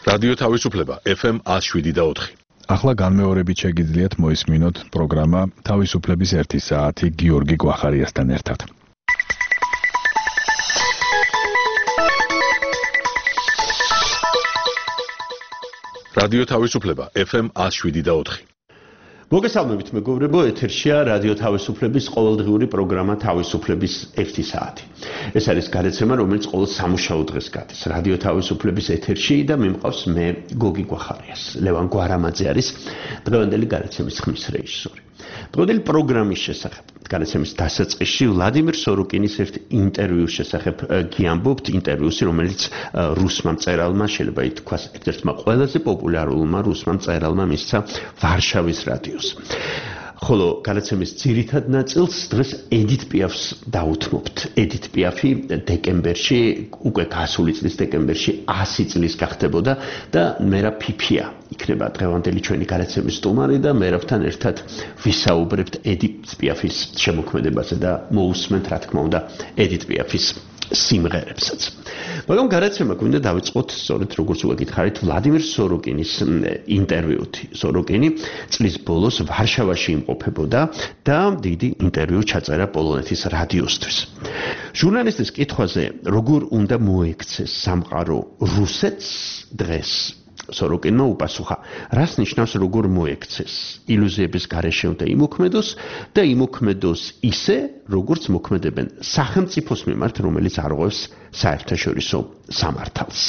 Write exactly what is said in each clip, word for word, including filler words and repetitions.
რადიო თავისუფლება ეფ ემ one oh seven და four. ახლა განმეორებით შეგიძლიათ მოისმინოთ პროგრამა თავისუფლების ერთი საათი გიორგი გვახარიასთან ერთად. რადიო თავისუფლება ეფ ემ one oh seven და four. მოგესალმებით მეგობრებო, ეთერშია რადიო თავისუფლების ყოველდღიური პროგრამა თავისუფლების ერთი საათი. ეს არის გადაცემა, რომელიც ყოველ სამუშაო დღეს გადის. რადიო თავისუფლების ეთერში და მე მყავს მე გოგი გვახარიას. ლევან გვარამაძე არის დღევანდელი გადაცემის ხმის რეჟისორი. დღევანდელი პროგრამის შესახებ გადაცემის დასაწყისში ვლადიმერ სოროკინის ერთ ინტერვიუს შესახებ გიამბობთ, ინტერვიუსი, რომელიც რუსმა მწერალმა, შეიძლება ითქვას, ერთ-ერთმა ყველაზე პოპულარულმა რუსმა მწერალმა მისცა ვარშავის რადიოს. ხოლო გადაცემის ძირითად ნაწილს დღეს ედით პიაფს დაუთმობთ. ედით პიაფი დეკემბერში, უკვე გასული წლის დეკემბერში one hundred წლის გახდებოდა და მერაბ ფიფია იქნება დღევანდელი ჩვენი გადაცემის სტუმარი და მერაბთან ერთად ვისაუბრებთ ედით პიაფის შემოქმედებაზე და მოусმენთ, რა თქმა უნდა, ედით პიაფის სიმღერებსაც. მაგრამ გადაცემა გვინდა დავიწყოთ სწორედ როგორც უკვე გითხარით ვლადიმერ სოროკინის ინტერვიუთ. სოროკინი წლის ბოლოს ვარშავაში იმყოფებოდა და დიდი ინტერვიუ ჩაწერა პოლონეთის რადიოსთვის. ჟურნალისტის კითხვაზე, როგორ უნდა მოექცეს სამყარო რუსეთს დღეს, სოროკინმა უპასუხა, რას ნიშნავს როგორ მოექცეს? ილუზიების გარეშე უნდა იმოქმედოს და იმოქმედოს ისე, როგორც მოქმედებენ სახელმწიფოს მიმართ, რომელიც არღვევს საერთაშორისო სამართალს.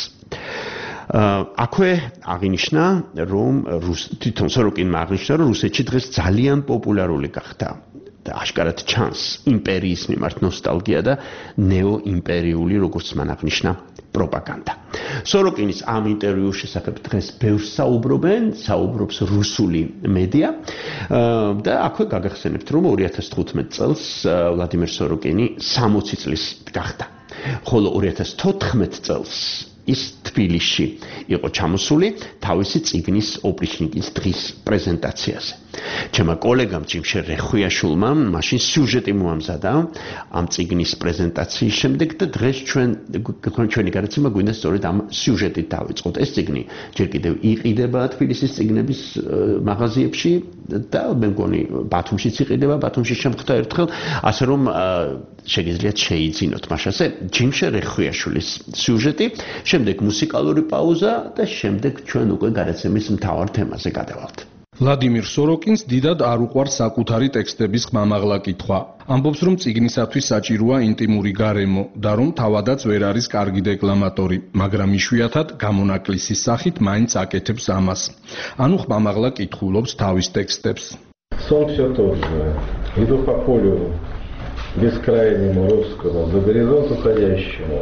აქვე აღინიშნა, რომ თვითონ სოროკინმა აღნიშნა, რომ რუსეთში დღეს ძალიან პოპულარული გახდა და აშკარად ჩანს იმპერიის მიმართ ნოსტალგია და ნეოიმპერიული, როგორც მან აღნიშნა, პროპაგანდა. სოროკინის ამ ინტერვიუს შესახებ დღეს ბევრს საუბრობენ, საუბრობს რუსული მედია და აქვე გაგახსენებთ, რომ two thousand fifteen წელს ვლადიმერ სოროკინი sixty წლის გახდა. ხოლო two thousand fourteen წელს ის თბილისში იყო ჩამოსული თავისი წიგნის ოპრიჩნიკის დღის პრეზენტაციაზე. ჩემმა კოლეგამ ჯიმშერ რეხვიაშვილმა მაშინ სიუჟეტი მოამზადა ამ წიგნის პრეზენტაციის შემდეგ და დღეს ჩვენ ჩვენი გადაცემა გვინდა სწორედ ამ სიუჟეტით დავიწყოთ. ეს წიგნი ჯერ კიდევ იყიდება თბილისის წიგნების მაღაზიებში და მე მგონი ბათუმშიც იყიდება, ბათუმში შემხვდა ერთხელ, ასე რომ შეგიძლიათ შეიძინოთ მასაზე ჯიმშერ რეხვიაშვილის სიუჟეტი, შემდეგ მუსიკალური პაუზა და შემდეგ ჩვენ უკვე გადაცემის მთავარ თემაზე გადავალთ. ვლადიმერ სოროკინს დიდად არ უყვარს საკუთარი ტექსტების ხმამაღლა კითხვა. ამბობს, რომ წიგნისათვის საჭიროა ინტიმური გარემო და რომ თავადაც ვერ არის კარგი დეკლამატორი, მაგრამ იშვიათად გამონაკლისის სახით მაინც აკეთებს ამას. ანუ ხმამაღლა კითხულობს თავის ტექსტებს. Сон все тот же. Иду по полю бескрайнему русскому, за горизонт уходящему.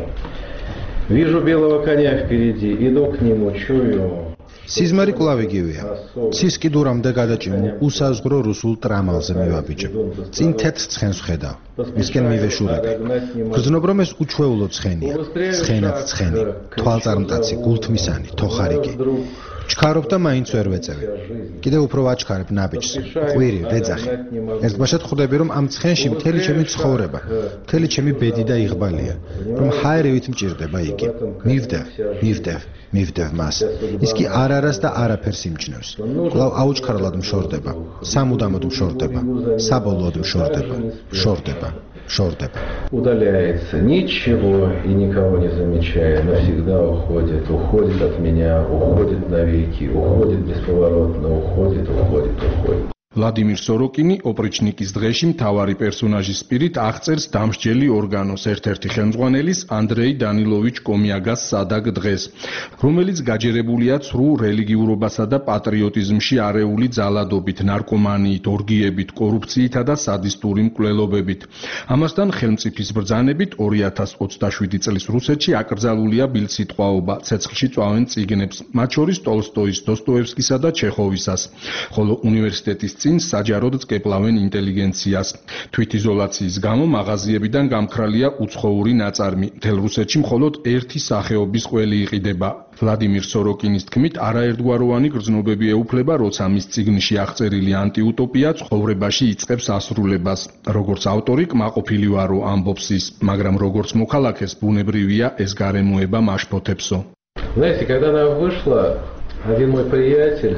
Вижу белого коня впереди, иду к нему, чую. სიზმარი კვლავ იგივეა. ცის კიდურამდე გადაჭიმულ უსაზღვრო რუსულ ტრამალზე მივაბიჯებ. წინ თეთრ ცხენს ვხედავ. მისკენ მივეშურები. გრძნობ რომ ეს უჩვეულო ცხენია. ცხენად ცხენი, თვალწარმტაცი, გულთმისანი, თოხარიკი. ჩქარობ და მაინც ვერ ვეწევი. კიდევ უფრო ვაჩქარებ ნაბიჯს. ყვირი, ვეძახი. ერთბაშად ხვდები რომ ამ ცხენში მთელი ჩემი ცხოვრება, მთელი ჩემი ბედი და იღბალია, რომ ჰაერივით მჭირდება იგი. მივდევ, მივდევ, მივდევ მას. ის კი არარას და არაფერს იმჩნევს. კვლავ აუჩქარლად მშორდება, სამუდამოდ მშორდება, საბოლოოდ მშორდება, მშორდება. Шордеба. Удаляется, ничего и никого не замечая, навсегда уходит, уходит от меня, уходит навеки, уходит бесповоротно, уходит, уходит, уходит. ვლადიმერ სოროკინი ოპრიჩნიკის დღეში მთავარი პერსონაჟის პირით აღწერს დამსჯელი ორგანოს ერთ-ერთი ხელმძღვანელის ანდრეი დანილოვიჩ კომიაგას სადაგ დღეს, რომელიც გაჯერებულია ცრუ რელიგიურობასა და პატრიოტიზმში არეული ძალადობით, ნარკომანიით, ორგიებით, კორუფციითა და სადისტური მკვლელობებით. ამასთან ხელმწიფის ბრძანებით two thousand twenty-seven წლის რუსეთში აკრძალულია ბილსიტყვაობა, ცეცხლში წვავენ წიგნებს, მათ შორის ტოლსტოის, დოსტოევსკისა და ჩეხოვისას, ხოლო უნივერსიტეტის წინ საჯაროდ წკეპლავენ ინტელიგენციას. თვითიზოლაციის გამო მაღაზიებიდან გამქრალია უცხოური ნაწარმი. მთელ რუსეთში მხოლოდ ერთი სახეობის ყველი იყიდება. ვლადიმერ სოროკინის თქმით, არაერთგვაროვანი გრძნობები ეუფლება, როცა მის წიგნში აღწერილი ანტიუტოპია ცხოვრებაში იწყებს ასრულებას. როგორც ავტორი კმაყოფილი ვარო ამბობს ის, მაგრამ როგორც მოქალაქეს ბუნებრივია ეს გარემოება მაშფოთებსო. Знаете, когда она вышла, один мой приятель,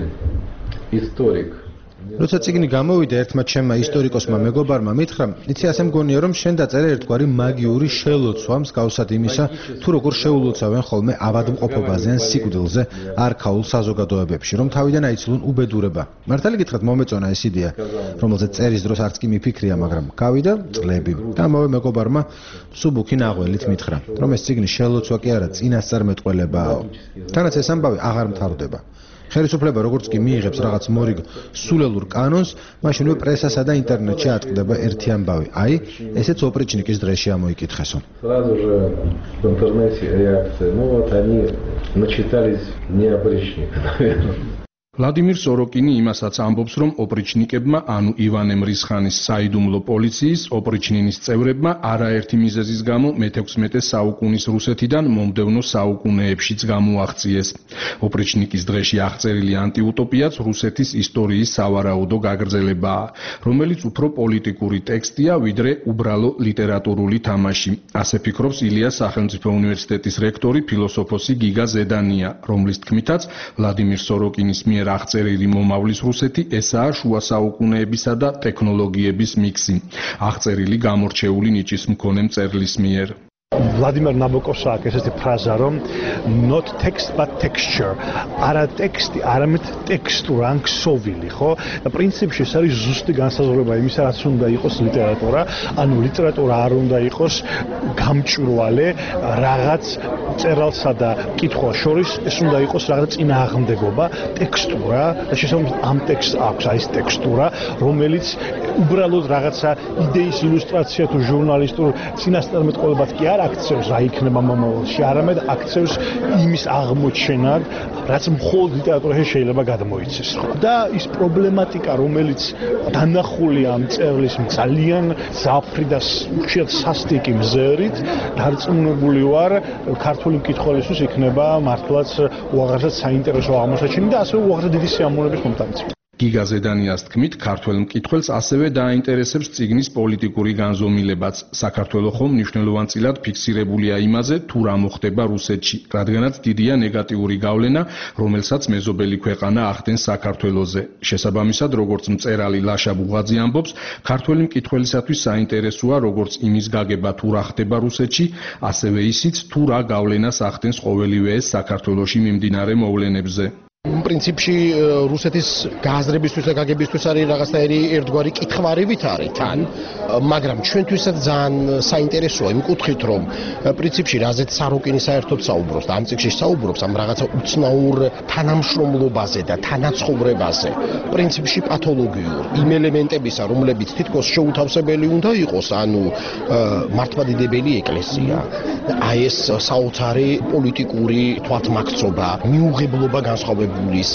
историк, როცა წიგნი გამოვიდა, ერთმა ჩემმა ისტორიკოსმა მეგობარმა მითხრა, იცი ასე მგონია, რომ შენ დაწერე ერთგვარი მაგიური შელოცვა მსგავსად იმისა, თუ როგორ შეულოცავენ ხოლმე ავადმყოფობაზე ან სიკვდილზე არქაულ საზოგადოებებში, რომ თავიდან აიცილონ უბედურება. მართალი გითხრათ, მომეწონა ეს იდეა, რომელზეც წერის დროს არც კი მიფიქრია, მაგრამ გავიდა წლები. და ამავე მეგობარმა მსუბუქი ნაღველით მითხრა, რომ ეს წიგნი შელოცვა კი არა, წინასწარმეტყველებაა. თანაც ეს ამბავი აღარ მთავრდება. ხელისუფლება როგორც კი მიიღებს რაღაც მორიგ სულელურ კანონს, მაშინვე პრესასა და ინტერნეტში ატყდება ერთი ამბავი. აი, ესეც ოპრიჩნიკის დღეში ამოიკითხესო. Сразу же в интернете реакция. Ну вот они начитались не опричника, наверное. ვლადიმირ სოროკინი იმასაც ამბობს, რომ ოპრიჩნიკებმა, ანუ ივანე მრისხანის საიდუმლო პოლიციის ოპრიჩნინის წევრებმა არაერთი მიზეზის გამო მეთექვსმეტე საუკუნის რუსეთიდან მომდევნო საუკუნეებშიც გამოაღწიეს. ოპრიჩნიკის დღეში აღწერილი ანტიუტოპიაც რუსეთის ისტორიის სავარაუდო გაგრძელებაა, რომელიც უფრო პოლიტიკური ტექსტია, ვიდრე უბრალო ლიტერატურული თამაში. ასე ფიქრობს ილიას სახელმწიფო უნივერსიტეტის რექტორი, ფილოსოფოსი გიგა ზედანია, რომლის თქმითაც ვლადიმირ სოროკინის მიერ აღწერილი მომავლის რუსეთი ესაა შუა საუკუნეებისა და ტექნოლოგიების მიქსი. აღწერილი გამორჩეული ნიჭის მქონე მწერლის მიერ. Vladimir Nabokov's აქვს ესეთი ფრაზა, რომ not text but texture. არა ტექსტი, არამედ ტექსტურა, ან ქსოვილი, ხო? და პრინციპში ეს არის ზუსტი განსაზღვრება იმისა, რაც უნდა იყოს ლიტერატურა, ანუ ლიტერატურა არ უნდა იყოს გამჭვირვალე რაღაც წერალსა და კითხვა შორის, ეს უნდა იყოს რაღაც წინააღმდეგობა, ტექსტურა, და შესაბამისად ამ ტექსტს აქვს აი ეს ტექსტურა, რომელიც უბრალოდ რაღაცა იდეის ილუსტრაცია თუ ჟურნალისტურ წინასწარმეტყველებად კი არ აქცევს რა იქნება მომავალში, არამედ აქცევს იმის აღმოჩენად, რაც მხოლოდ ლიტერატურაში შეიძლება გადმოიცეს. და ის პრობლემატიკა, რომელიც დანახულია ამ წერლის ძალიან ზაფრი და ხშირად სასტიკი მზერით, დარწმუნებული ვარ, ქართული მკითხველისთვის იქნება მართლაც უაღრესად საინტერესო აღმოჩენი და ასევე უაღრესად დიდი სიამოვნების მომტანიც. გიგა ზედანიას თქმით, ქართველ მკითხველს ასევე დააინტერესებს წიგნის პოლიტიკური განზომილებაც. საქართველო ხომ მნიშვნელოვანწილად ფიქსირებულია იმაზე, თუ რა მოხდება რუსეთში, რადგანაც დიდია ნეგატიური გავლენა, რომელსაც მეზობელი ქვეყანა ახდენს საქართველოზე. შესაბამისად, როგორც მწერალი ლაშა ბუღაძე ამბობს, ქართველი მკითხველისათვის საინტერესოა როგორც იმის გაგება თუ რა ხდება რუსეთში, ასევე ისიც თუ რა გავლენას ახდენს ყოველივე ეს საქართველოში მიმდინარე მოვლენებზე. პრინციპში რუსეთის გააზრებისთვის და გაგებისთვის არის რაღაცნაირი ერთგვარი კითხვარივით არის თან, მაგრამ ჩვენთვისაც ძალიან საინტერესოა იმ კუთხით, რომ პრინციპში რაზეც საროკინი საერთოდ საუბრობს და ამ წიგნში საუბრობს ამ რაღაცა უცნაურ თანამშრომლობაზე და თანაცხოვრებაზე, პრინციპში პათოლოგიურ იმ ელემენტებისა, რომლებიც თითქოს შეუთავსებელი უნდა იყოს, ანუ მართლმადიდებელი ეკლესია, აი ეს საოცარი პოლიტიკური თვალთმაქცობა, მიუღებლობა განსხვავებული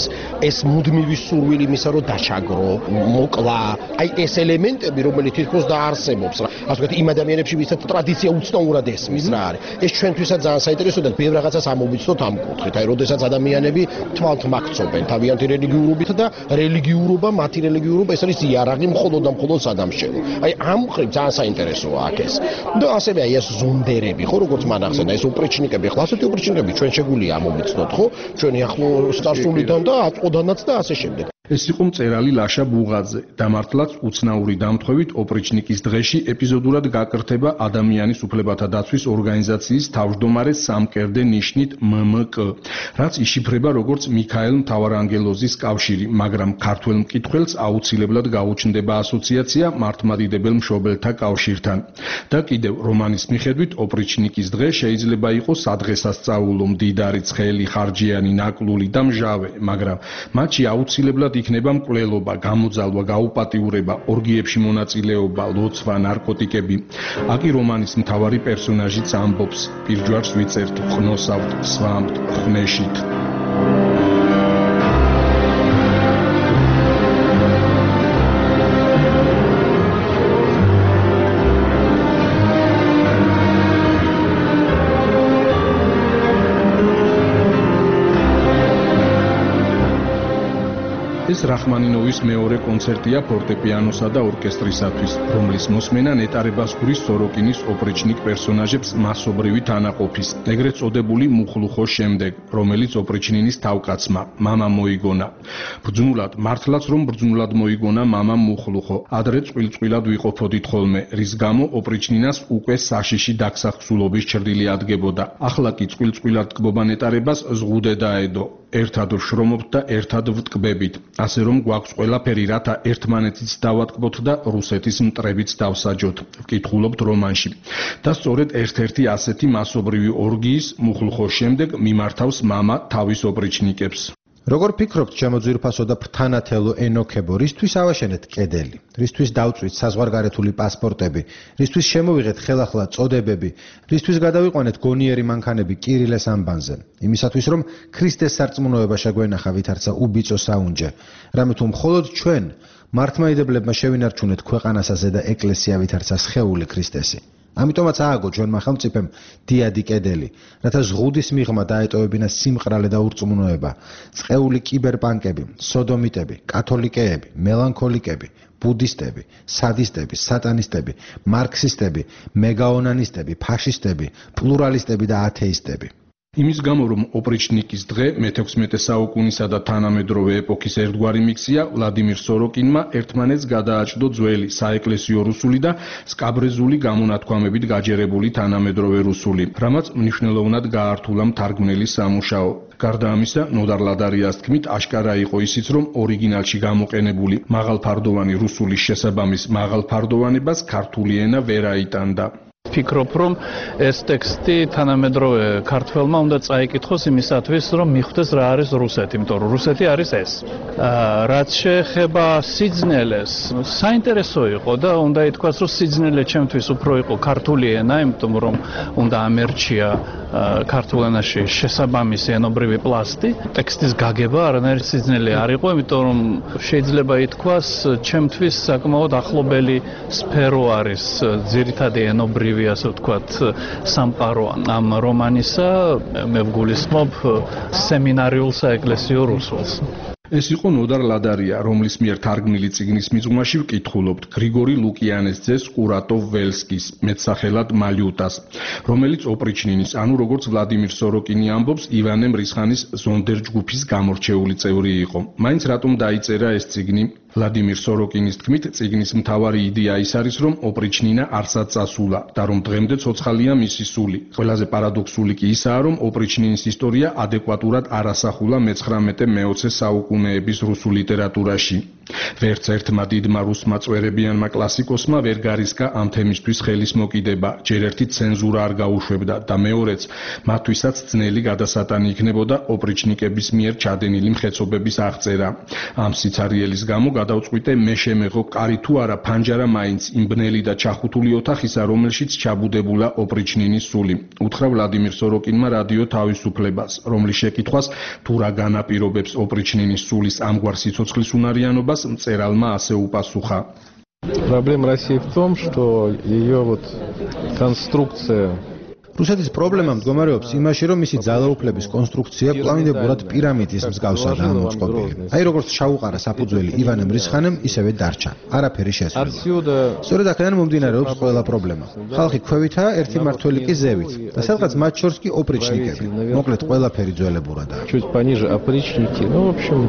ეს მუდმივი სურვილი იმისა, რომ დაჩაგრო, მოკლა, აი ეს ელემენტები, რომელიც თითქოს დაარსებობს, ასე ვთქვათ, იმ ადამიანებში, ვისაც ტრადიცია უცნაურად ესმის რა არის. ეს ჩვენთვისაც ძალიან საინტერესოა და ბევრ რაღაცას ამოვიცნოთ ამ კუთხით. აი, როდესაც ადამიანები თვალთმაქცობენ თავიანთი რელიგიურობით და რელიგიურობა, მათი რელიგიურობა, ეს არის იარაღი მხოლოდ და მხოლოდ სადამშევო. აი, ამ მხრივ ძალიან საინტერესოა აქ ეს. და ასევე აი ეს ზონდერები, ხო, როგორც მან ახსენა, ეს ოპრიჩნიკები, ხო, ასეთი ოპრიჩნიკები ჩვენ შეგვიძლია ამოვიცნოთ, ხო? ჩვენი ახლო სულიდან და აწოდანაც და ასე შემდეგ. ეს იყო მწერალი ლაშა ბუღაძე და მართლაც უცნაური დამთხვევით ოპრიჩნიკის დღეში ეპიზოდურად გაკრთება ადამიანის უფლებათა დაცვის ორგანიზაციის თავმჯდომარე სამკერდე ნიშნით მ მ კ, რაც იშიფრება როგორც მიქაელ მთავარანგელოზის კავშირი, მაგრამ ქართველ მკითხველს აუცილებლად გაუჩნდება ასოციაცია მართლმადიდებელ მშობელთა კავშირთან. და კიდევ რომანის მიხედვით ოპრიჩნიკის დღე შეიძლება იყოს სადღესასწაულო, მდიდარი, ცხელი, ხარჯიანი, ნაკლული და მჟავე, მაგრამ მათში აუცილებლად იქნება მკვლელობა, გამოძალვა, გაუპატიურება, ორგიებში მონაწილეობა, ლოცვა, ნარკოტიკები. აკი რომანის მთავარი პერსონაჟიც ამბობს, პირჯვარს ვიწერთ, ხნოსავთ, სვამთ, ხნეშით. ეს ეს რახმანინოვის მეორე კონცერტია ფორტეპიანოსა და ორკესტრისათვის, რომლის მოსმენა ნეტარებას გვრის სოროკინის ოპრიჩნიკ პერსონაჟებს მასობრივი თანაყოფის, ეგრეთ წოდებული მუხლუხოს შემდეგ, რომელიც ოპრიჩნინის თავკაცმა, მამა მოიგონა. ბრძნულად, მართლაც რომ ბრძნულად მოიგონა მამა მუხლუხო, ადრე წყვილ-წყვილად ვიყოფოდით ხოლმე, რის გამო ოპრიჩნინას უკვე საშიში დაგსახსულობის ჩრდილი ადგებოდა. ახლა კი წყვილ-წყვილად ტკბობა ნეტარებას ზღუდე დაედო. ერთად ვშრომობთ და ერთად ვტკბებით, ასე რომ გვაქვს ყველაფერი, რათა ერთმანეთიც დავატკბოთ და რუსეთის მტრებიც დავსაჯოთ, ვკითხულობთ რომანში. და სწორედ ერთ-ერთი ასეთი მასობრივი ორგიის მუხლუხოს შემდეგ მიმართავს მამა თავის ოპრიჩნიკებს. როგორ ფიქრობთ, ჩემო ძვირფასო და ფრთანათელო ენოქებო, რისთვის ავაშენეთ კედელი? რისთვის დავწვით საზღვარგარეთული პასპორტები? რისთვის შემოვიღეთ ხელახლა წოდებები? რისთვის გადავიყვანეთ გონიერი მანქანები კირილეს ამბანზე? იმისათვის, რომ ქრისტეს სარწმუნოება შეგვენახა, ვითარცა უბიწო საუნჯე. რამე თუ მხოლოდ ჩვენ, მართლმადიდებლებმა შევინარჩუნეთ ქვეყანასა და ეკლესია, ვითარცა სხეული ქრისტესი. ამიტომაც ააგო ჩვენმა სახელმწიფომ დიადი კედელი, რათა ზღუდის მიღმა დაეტოვებინა სიმყრალე და ურწმუნოება, წყეული კიბერპანკები, სოდომიტები, კათოლიკეები, მელანქოლიკები, ბუდისტები, სადისტები, სატანისტები, მარქსისტები, მეგაონანისტები, ფაშისტები, პლურალისტები და ათეისტები. იმის გამო, რომ ოპრიჩნიკის დღე მეთექვსმეტე საუკუნისა და თანამედროვე ეპოქის ერთგვარი მიქსია, ვლადიმირ სოროკინმა ერთმანეთს გადააჭდო ძველი საეკლესიო რუსული და სკაბრეზული გამონათქვამებით გაჯერებული თანამედროვე რუსული, რამაც მნიშვნელოვნად გაართულა მთარგმნელის სამუშაო. გარდა ამისა, ნოდარ ლადარიას თქმით, აშკარა იყო ისიც, რომ ორიგინალში გამოყენებული მაღალფარდოვანი რუსულის შესაბამის მაღალფარდოვანებას ქართული ენა ვერ აიტანდა. ფიქრობ, რომ ეს ტექსტი თანამედროვე ქართველმა უნდა წაიკითხოს იმისათვის, რომ მიხვდეს რა არის რუსეთი, იმიტომ რომ რუსეთი არის ეს. რაც შეეხება სიძნელეს, საინტერესო იყო და უნდა ითქვას, რომ სიძნელე ჩემთვის უფრო იყო ქართული ენა, იმიტომ რომ უნდა ამერჩია ქართულ ენაში შესაბამისი ენობრივი პლასტი. ტექსტის გაგება არანაირი სიძნელე არ იყო, იმიტომ რომ შეიძლება ითქვას, ჩემთვის საკმაოდ ახლობელი სფერო არის ძირითადი ენობრივი ასე ვთქვათ, სამყარო ამ რომანისა, მე ვგულისხმობ სემინარიულ საეკლესიო რუსულს. ეს იყო ნოდარ ლადარია, რომლის მიერ თარგმნილი წიგნის მიღმაში ვკითხულობთ გრიგორი ლუკიანეს ძეს კურატოვ ველსკის, მეტსახელად მალიუტას, რომელიც ოპრიჩნინის, ანუ როგორც ვლადიმირ სოროკინი ამბობს, ივანე მრისხანის ზონდერჯგუფის გამორჩეული წევრი იყო. მაინც რატომ დაიწერა ეს წიგნი? ვლადიმირ სოროკინის თქმით, წიგნის მთავარი იდეა ის არის, რომ ოპრიჩნინა არსად წასულა და რომ დღემდე ცოცხალია მისი სული. ყველაზე პარადოქსული კი ისაა, რომ ოპრიჩნინის ისტორია ადეკვატურად არ ასახულა მეცხრამეტე მეოცე საუკუნეების რუსულ ლიტერატურაში. ვერც ერთმა დიდმა რუსმა წვერებიანმა კლასიკოსმა ვერ გარისკა ამ თემისთვის ხელის მოკიდება, ჯერ ერთი ცენზურა არ გაუშვებდა და მეორეც მათთვისაც ძნელი გადასატანი იქნებოდა ოპრიჩნიკების მიერ ჩადენილი მხეცობების აღწერა. ამ სიცარიელის გამო გადავწყვიტე მე შემეღო კარი თუ არა ფანჯარა მაინც იმ ბნელი და ჩახუთული ოთახისა, რომელშიც ჩაბუდებულა ოპრიჩნინის სული. უთხრა ვლადიმირ სოროკინმა რადიო თავისუფლებას, რომლის შეკითხვას თუ რა განაპირობებს ოპრიჩნინის სულის ამგვარ სიცოცხლის უნარიანობას, მწერალმა ასე უპასუხა. Проблема России в том, что ее вот конструкция რუსეთის პრობლემა მდგომარეობს იმაში, რომ მისი ძალაუფლების კონსტრუქცია კვლავინდებურად პირამიდის მსგავსადაა მოწყობილი. აი როგორც ჩაუყარა საფუძველი ივანე მრისხანემ, ისევე დარჩა. არაფერი შესრულდა. სწორედ აქედან მომდინარეობს ყველა პრობლემა. ხალხი ქვევითაა, ერთი მართველი კი ზევით და სადღაც მათ შორს კი ოპრიჩნიკები. მოკლედ ყველაფერი ძველებურადაა. Чуть пониже опричники. Ну, в общем,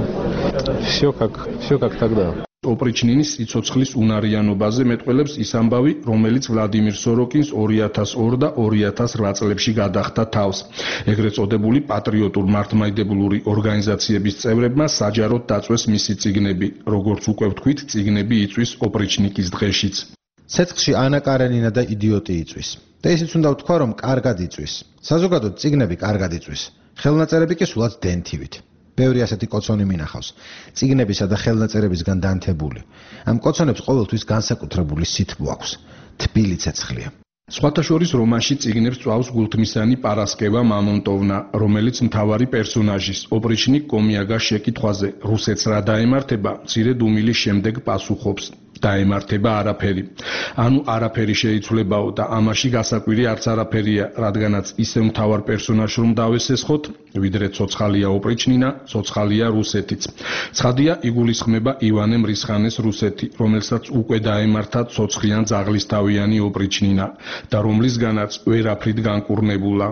всё как всё как тогда. ოპრიჩნინის სიცოცხლის უნარიანობაზე მეტყველებს ის ამბავი, რომელიც ვლადიმირ სოროკინს ორი ათას ორი და ორი ათას რვა წლებში გადახდა თავს. ეგრეთ წოდებული პატრიოტულ მართლმადიდებლური ორგანიზაციების წევრებმა საჯაროდ დაწვეს მისი წიგნები, როგორც უკვე ვთქვით, წიგნები იწვის ოპრიჩნიკის დღეშიც. ცეცხლში ანა კარენინა და იდიოტი იწვის. და ისიც უნდა ვთქვა, რომ კარგად იწვის. საზოგადოდ წიგნები კარგად იწვის. ხელნაწერები კი სულად დენთივით. ბევრი ასეთი კოცონი მინახავს, წიგნებისა და ხელნაწერებისგან დანთებული. ამ კოცონებს ყოველთვის განსაკუთრებული სითბო აქვს, თბილი ცეცხლია. სხვათა შორის რომანში წიგნებს წვავს გულთმისანი პარასკევა მამონტოვნა, რომელიც მთავარი პერსონაჟის, ოპრიჩნიკ კომიაგას შეკითხვაზე, რუსეთს რა დაემართება, მცირე დუმილის შემდეგ პასუხობს. დაემართება არაფერი. ანუ არაფერი შეიცვლებაო და ამაში გასაკვირი არც არაფერია, რადგანაც ისე მთავარ პერსონაჟს რომ დავესესხოთ, ვიდრე ცოცხალია ოპრიჩნინა, ცოცხალია რუსეთიც. ცხადია, იგულისხმება ივანე მრისხანეს რუსეთი, რომელსაც უკვე დაემართა ცოცხლიან ძაღლისთავიანი ოპრიჩნინა და რომლისგანაც ვერაფრით განკურნებულა.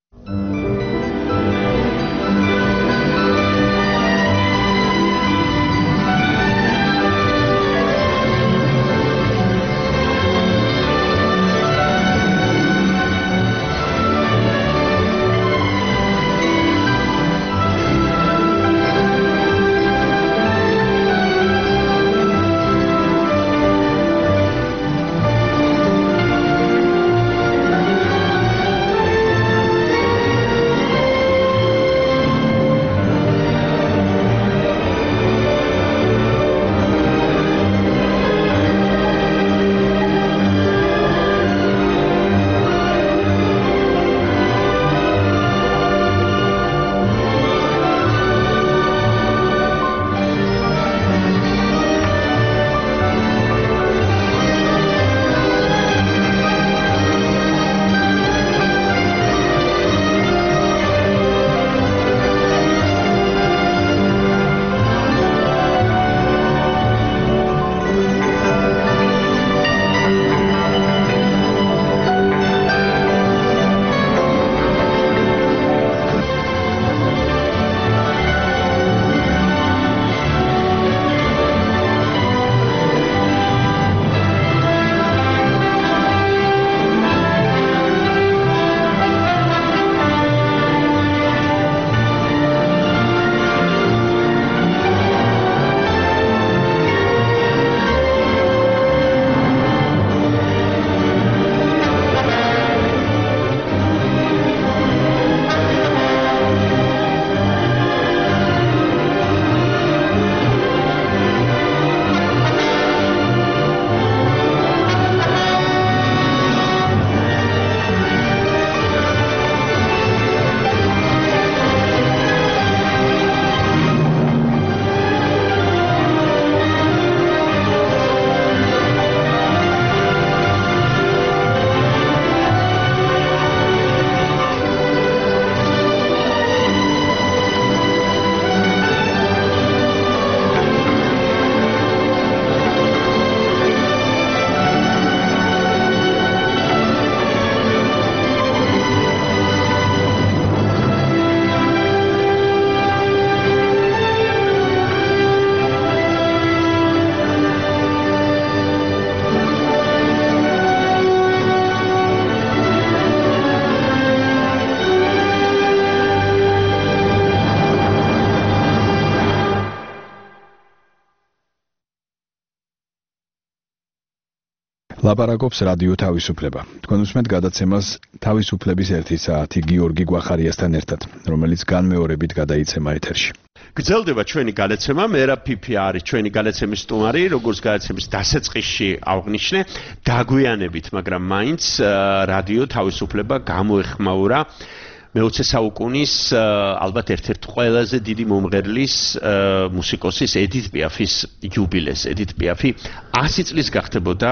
ლაპარაკობს რადიო თავისუფლება. თქვენ უსმენთ გადაცემას თავისუფლების ერთი საათი გიორგი გვახარიასთან ერთად, რომელიც განმეორებით გადაიცემა ეთერში. გრძელდება ჩვენი გადაცემა, მერაბ ფიფი არის ჩვენი გადაცემის სტუმარი, როგორც გადაცემის დასაწყისში აღვნიშნე, დაგვიანებით, მაგრამ მაინც რადიო თავისუფლება გამოეხმაურა მეოცე საუკუნის ალბათ ერთ-ერთ ყველაზე დიდი მომღერლის მუსიკოსის ედით პიაფის იუბილეს. ედით პიაფი ასი წლის გახდებოდა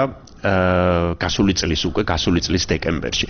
გასული წლის უკვე გასული წლის დეკემბერში.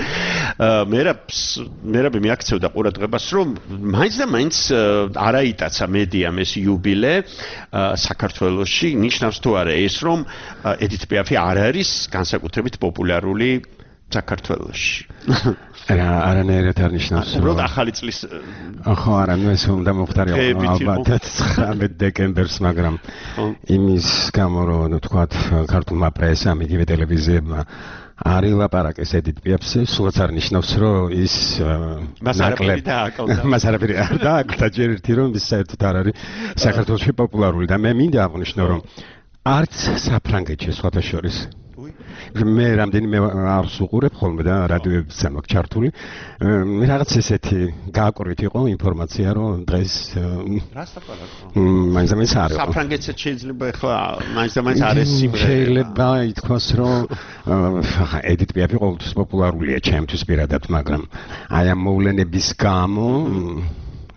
მერაბს მერაბი მიაქცევდა ყურადღებას, რომ მაინც და მაინც არ აიტაცა მედიამ ეს იუბილე საქართველოში, ნიშნავს თუ არა ეს, რომ ედით პიაფი არ არის განსაკუთრებით პოპულარული საქართველოში. რა არანაირად არ ნიშნავს. უბრალოდ ახალი წლის ხო არა, ნუ ეს უნდა მოხდარიყო ალბათ ცხრამეტ დეკემბერს, მაგრამ იმის გამო რომ ნუ თქვათ ქართულმა პრესამ, იგივე ტელევიზიებმა არ ილაპარაკეს ედით პიაფს, სულაც არ ნიშნავს, რომ ის ნაკლები დააკლდა. მას არაფერი არ დააკლდა, ჯერ ერთი რომ ის საერთოდ არ არის საქართველოში პოპულარული და მე მინდა აღვნიშნო, რომ არც საფრანგეთში სხვათა შორის მე რამდენიმე არს უყურებ ხოლმე და რადიოებიც მაქვს ჩართული. მე რაღაც ესეთი გააკვრით იყო ინფორმაცია, რომ დღეს რას ლაპარაკობ? მაინც ამის არის. საფრანგეთსაც შეიძლება ახლა მაინც და მაინც არის სიმღერა. შეიძლება ითქვას, რომ ედით პიაფი ყოველთვის პოპულარულია ჩემთვის პირადად, მაგრამ აი ამ მოვლენების გამო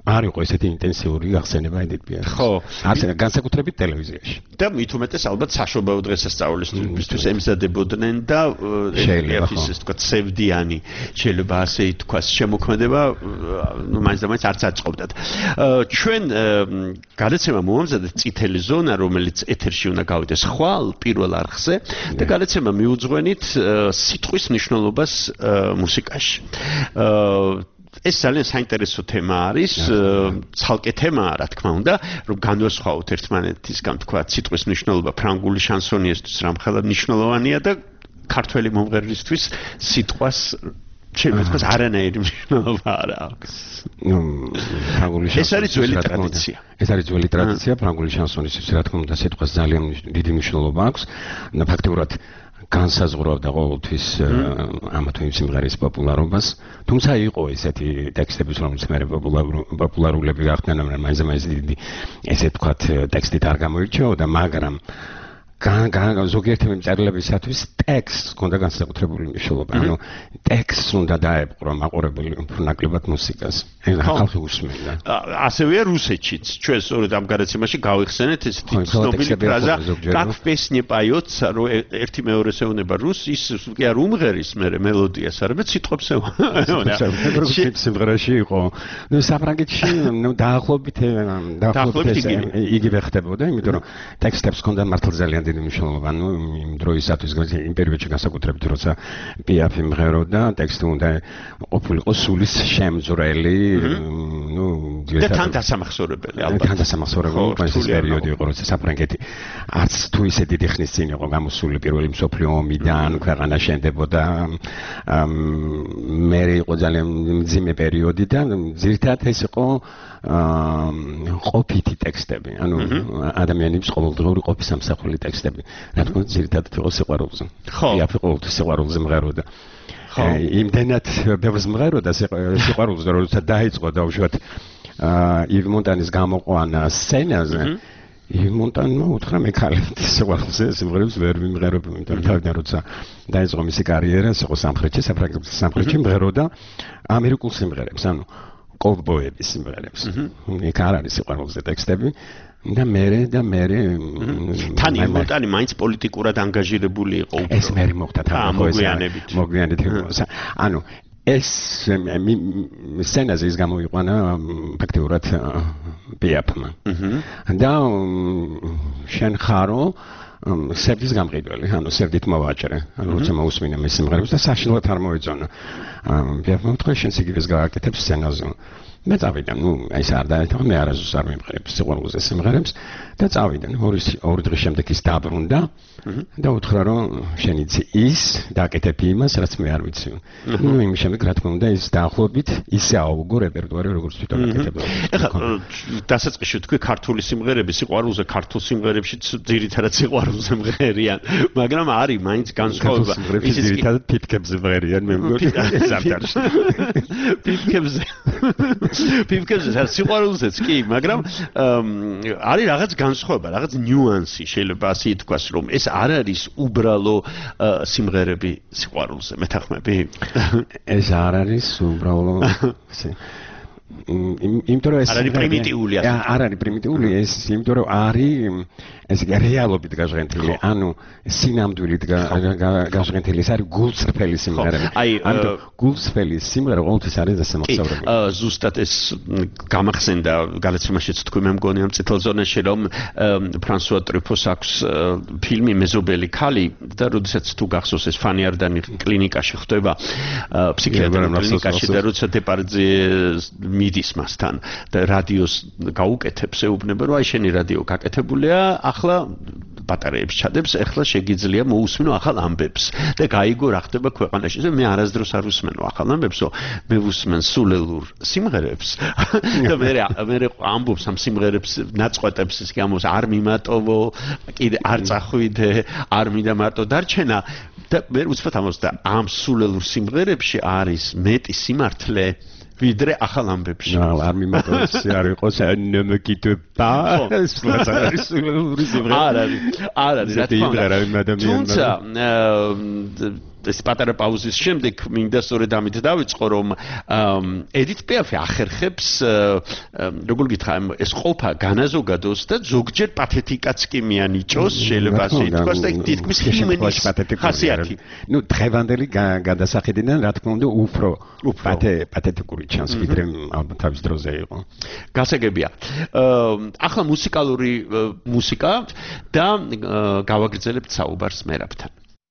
არ იყო ესეთი ინტენსიური გახსენება Edith Piaf. ხო, არც განსაკუთრებით ტელევიზიაში. და მით უმეტეს ალბათ საშობაო დღესასწაულისთვის ემზადებოდნენ და ეს ის თქვა ცევდიანი შეიძლება ასე ითქვას შემოქმედება ნუ მაინც და მაინც არც აწყობდათ. ჩვენ გადაცემა მომამზადეთ წითელი ზონა, რომელიც ეთერში უნდა გავიდეს ხვალ პირველ არხზე და გადაცემა მიუძღვენით სიტყვის მნიშვნელობას მუსიკაში. ეს ძალიან საინტერესო თემა არის, ცალკე თემაა, რა თქმა უნდა, რომ განვასხვაოთ ერთმანეთისგან თქვა სიტყვის მნიშვნელობა ფრანგული შანსონიესთვის რამხელა მნიშვნელოვანია და ქართველი მომღერლისთვის სიტყვას შეიძლება თქვა არანაირი მნიშვნელობა არ აქვს. ნუ ფრანგული შანსონი. ეს არის ძველი ტრადიცია. ეს არის ძველი ტრადიცია ფრანგული შანსონისთვის, რა თქმა უნდა, სიტყვას ძალიან დიდი მნიშვნელობა აქვს. და ფაქტობრივად განსაზღვრავდა ყოველთვის ამა თუ იმ სიმღერის პოპულარობას. თუმცა იყო ესეთი ტექსტები, რომელიც მე პოპულარულები გახდნენ, მაგრამ მაინც მაინც დიდი ესე ვთქვათ ტექსტით არ გამოირჩეოდა, მაგრამ გან ზოგიერთი მწერლებისათვის ტექსტს ჰქონდა განსაკუთრებული მნიშვნელობა. ანუ ტექსტს უნდა დაეპყრო მაყურებელი ნაკლებად მუსიკას. ხალხი უსმენდა. ასევე რუსეთშიც. ჩვენ სწორედ ამ გადაცემაში გავიხსენეთ ესეთი ცნობილი ფრაზა "Как в песне поется", რომ ერთი მეორეს ეუბნება რუსს, ის კი არ უმღერის მერე მელოდიას, არამედ სიტყვებს ეუბნება. სიმღერაში იყო. ნუ საფრანგეთში ნუ დაახლოებით დაახლოებით იგივე ხდებოდა, იმიტომ რომ ტექსტებს ჰქონდა მართლა ძალიან მნიშვნელობა, ნუ იმ დროისათვის იმ პერიოდში განსაკუთრებით როცა პიაფი მღეროდა, ტექსტი უნდა ყოფილიყო სულის შემძვრელი, ნუ და თან დასამახსოვრებელი ალბათ. თან დასამახსოვრებელი ეს პერიოდი იყო, როცა საფრანგეთი არც თუ ისე დიდი ხნის წინ იყო გამოსული პირველი მსოფლიო ომიდან, ქვეყანა შენდებოდა. მე იყო ძალიან მძიმე პერიოდი და ძირითადად ეს იყო ყოფითი ტექსტები, ანუ ადამიანების ყოველდღიური ყოფის ამსახველი ტექსტები. რა თქმა უნდა, ძირითადად იყო სიყვარულზე. ხო. იაფი ყოველთვის სიყვარულზე მღეროდა. ხო. იმდენად ბევრს მღეროდა სიყვარულზე, როცა დაიწყო დაუშვათ ივ მონტანის გამოყვანა სცენაზე. ივ მონტანმა უთხრა მე ქალებს სიყვარულზე სიმღერებს ვერ ვიმღერებ, იმიტომ რომ თავიდან როცა დაიწყო მისი კარიერა, ეს იყო სამხრეთში, საფრანგეთის სამხრეთში მღეროდა ამერიკულ სიმღერებს, ანუ კოვბოების სიმღერებს. იქ არ არის სიყვარულზე ტექსტები. და მერე და მერე თან იმონტანი მაინც პოლიტიკურად ანგაჟირებული იყო უფრო. ეს მერე მოხდა თან მოგვიანებით. მოგვიანებით. ანუ ეს სცენაზე ის გამოიყვანა ფაქტიურად პიაფმა. და შენ ხარო სერდის გამყიდველი, ანუ სერდით მოვაჭრე. ანუ როცა მოусმინე მის სიმღერებს და საშინლად არ მოეწონა. პიაფმა უთხრა შენ სიგივეს გააკეთებ სცენაზე. მე წავიდა, ნუ ეს არ დაეთქვა, მე არასდროს არ მიმღერებ სიყვარულზე სიმღერებს და წავიდა. ორი ორი დღის შემდეგ ის დაბრუნდა და უთხრა რომ შენ იცი ის დააკეთებ იმას, რაც მე არ ვიცი. ნუ იმ შემდეგ რა თქმა უნდა ის დაახლოებით ისე აუგო რეპერტუარი, როგორც თვითონ აკეთებდა. ეხლა დასაწყისში თქვი ქართული სიმღერები სიყვარულზე, ქართულ სიმღერებში ძირითადად სიყვარულზე მღერიან, მაგრამ არის მაინც განსხვავება. ის ძირითადად პიპკებზე მღერიან, მე მგონი ეს არ დარჩა. პიპკებზე პიპკებზე სიყვარულზეც კი, მაგრამ არის რაღაც განსხვავება, რაღაც ნიუანსი შეიძლება ასე ითქვას, რომ ეს არ არის უბრალო სიმღერები სიყვარულზე, მეთანხმები? ეს არ არის უბრალო იმიტომ რომ ეს არ არის პრიმიტიული ასე. არ არის პრიმიტიული, ეს იმიტომ რომ არის ესე იგი რეალობით გაჟღენთილი, ანუ სინამდვილით გაჟღენთილი, ეს არის გულწრფელი სიმღერები. ანუ გულწრფელი სიმღერა ყოველთვის არის დასამახსოვრებელი. კი, ზუსტად ეს გამახსენდა გადაცემაშიც თქვი მე მგონი ამ წითელ ზონაში, რომ ფრანსუა ტრიფოს აქვს ფილმი მეზობელი ქალი და როდესაც თუ გახსოვს ეს ფანი არდანი კლინიკაში ხდება, ფსიქიატრიულ კლინიკაში და როცა დეპარდიე მიდის მასთან და რადიოს გაუკეთებს, ეუბნება რომ აი შენი რადიო გაკეთებულია, ახლა ბატარეებს ჩადებს, ახლა შეგიძლია მოусმინო ახალ ამბებს და გაიგო რა ხდება ქვეყანაში. მე არასდროს არ უსმენო ახალ ამბებსო, მე ვუსმენ სულელურ სიმღერებს და მე მე ამბობს ამ სიმღერებს ნაწყვეტებს ის გამოს არ მიმატოვო, კიდე არ წახვიდე, არ მინდა მარტო დარჩენა და მე უცბად ამბობს და ამ სულელურ სიმღერებში არის მეტი სიმართლე ვიდრე ახალ ამბებში. არ მიმატოს არ იყოს ne me quitte pas. ეს არის სულელური სიმღერა. არ არის, არ არის რა თქმა უნდა. თუმცა ეს პატარა პაუზის შემდეგ მინდა სწორედ ამით დავიწყო, რომ ედით პიაფი ახერხებს, როგორ გითხრა, ეს ყოფა განაზოგადოს და ზოგჯერ პათეტიკაც კი მიანიჭოს, შეიძლება ასე ითქვას და თითქმის ჰიმნის ხასიათი. ნუ დღევანდელი გადასახედიდან რა თქმა უნდა უფრო პათეტიკური ჩანს, ვიდრე ალბათ თავის დროზე იყო. გასაგებია. ახლა მუსიკალური მუსიკა და გავაგრძელებთ საუბარს მერაბთან.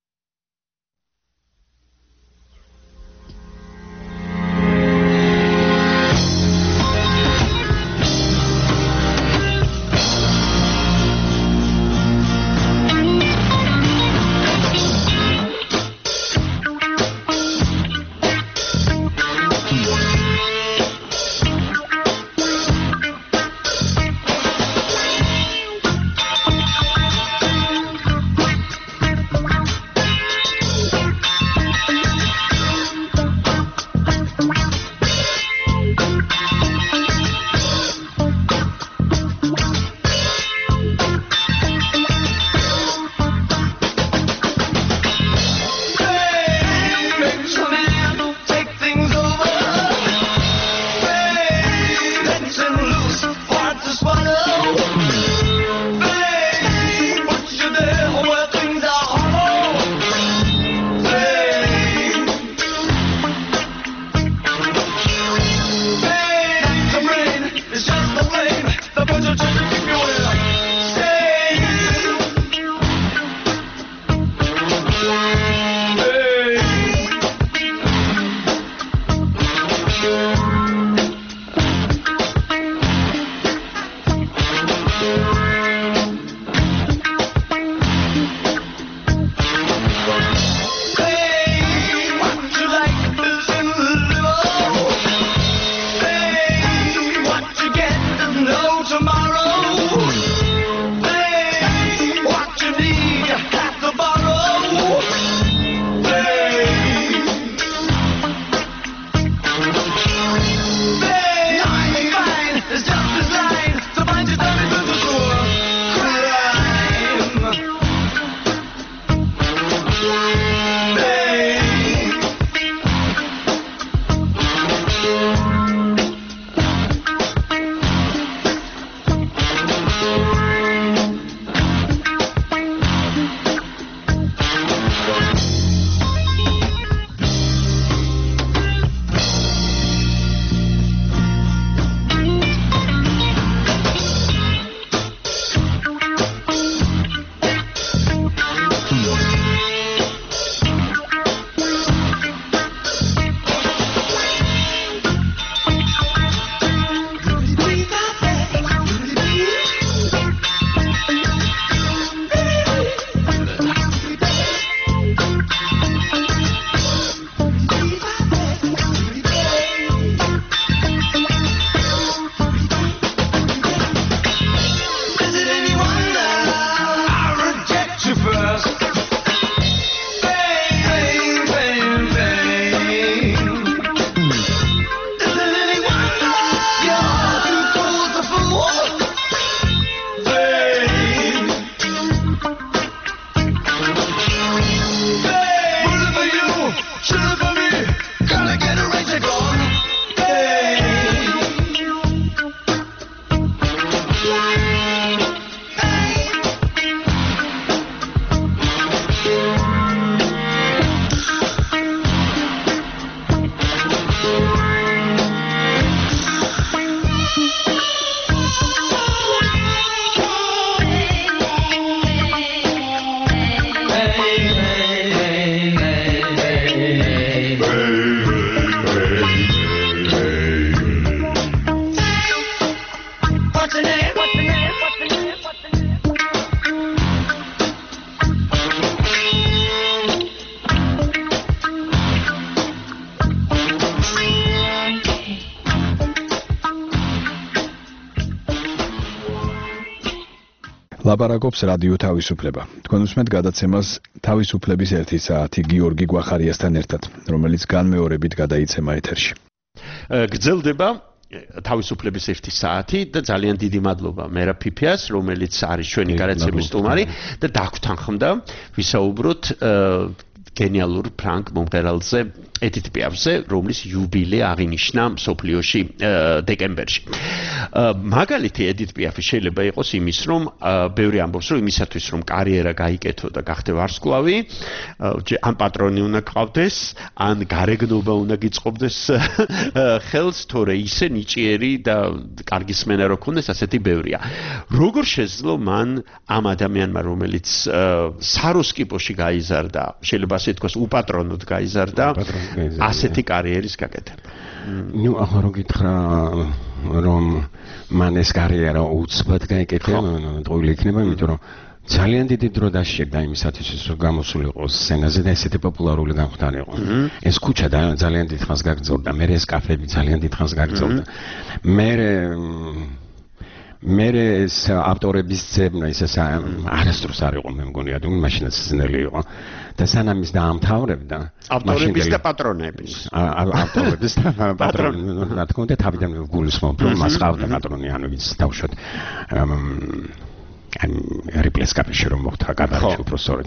ლაპარაკობს რადიო თავისუფლება. თქვენ უსმენთ გადაცემას თავისუფლების ერთი საათი გიორგი გვახარიასთან ერთად, რომელიც განმეორებით გადაიცემა ეთერში. გრძელდება თავისუფლების ერთი საათი და ძალიან დიდი მადლობა მერაბ ფიფიას, რომელიც არის ჩვენი გადაცემის სტუმარი და დაგვთანხმდა ვისაუბროთ გენიალურ ფრანგ მომღერალზე ედით პიაფზე, რომლის იუბილე აღინიშნა მსოფლიოში დეკემბერში. მაგალითი ედით პიაფი შეიძლება იყოს იმის, რომ ბევრი ამბობს, რომ იმისათვის, რომ კარიერა გაიკეთო და გახდე ვარსკვლავი, ან პატრონი უნდა ყავდეს, ან გარეგნობა უნდა გიწყობდეს ხელს, თორე ისე ნიჭიერი და კარგი სმენა რო ქონდეს, ასეთი ბევრია. როგორ შეძლო მან ამ ადამიანმა, რომელიც საროსკიპოში გაიზარდა, შეიძლება ასე თქვას, უპატრონოდ გაიზარდა, ასეთი კარიერის გაკეთება? ნუ ახლა რო გითხრა, რომ მან ეს კარიერა უცბად გაიკეთა, ტყუილი იქნება, იმიტომ რომ ძალიან დიდი დრო დასჭირდა იმისათვის, რომ გამოსულიყო სცენაზე და ესეთი პოპულარული გამხდარიყო. ეს ქუჩა ძალიან დიდ ხანს გაგრძელდა, მე ეს კაფეები ძალიან დიდ ხანს გაგრძელდა. მე მე ეს ავტორების ძებნა ისე არასდროს არ იყო, მე მგონია, თუ მაშინაც ძნელი იყო. და სანამ ის დაამთავრებდა, ავტორების და პატრონების. ავტორების და პატრონების, რა თქმა უნდა, თავიდან გულისხმობ, რომ მას ყავდა პატრონი, ანუ ის თავშოთ ან რეპლეს კაფეში რომ მოხდა გადაჭი უფრო სწორედ.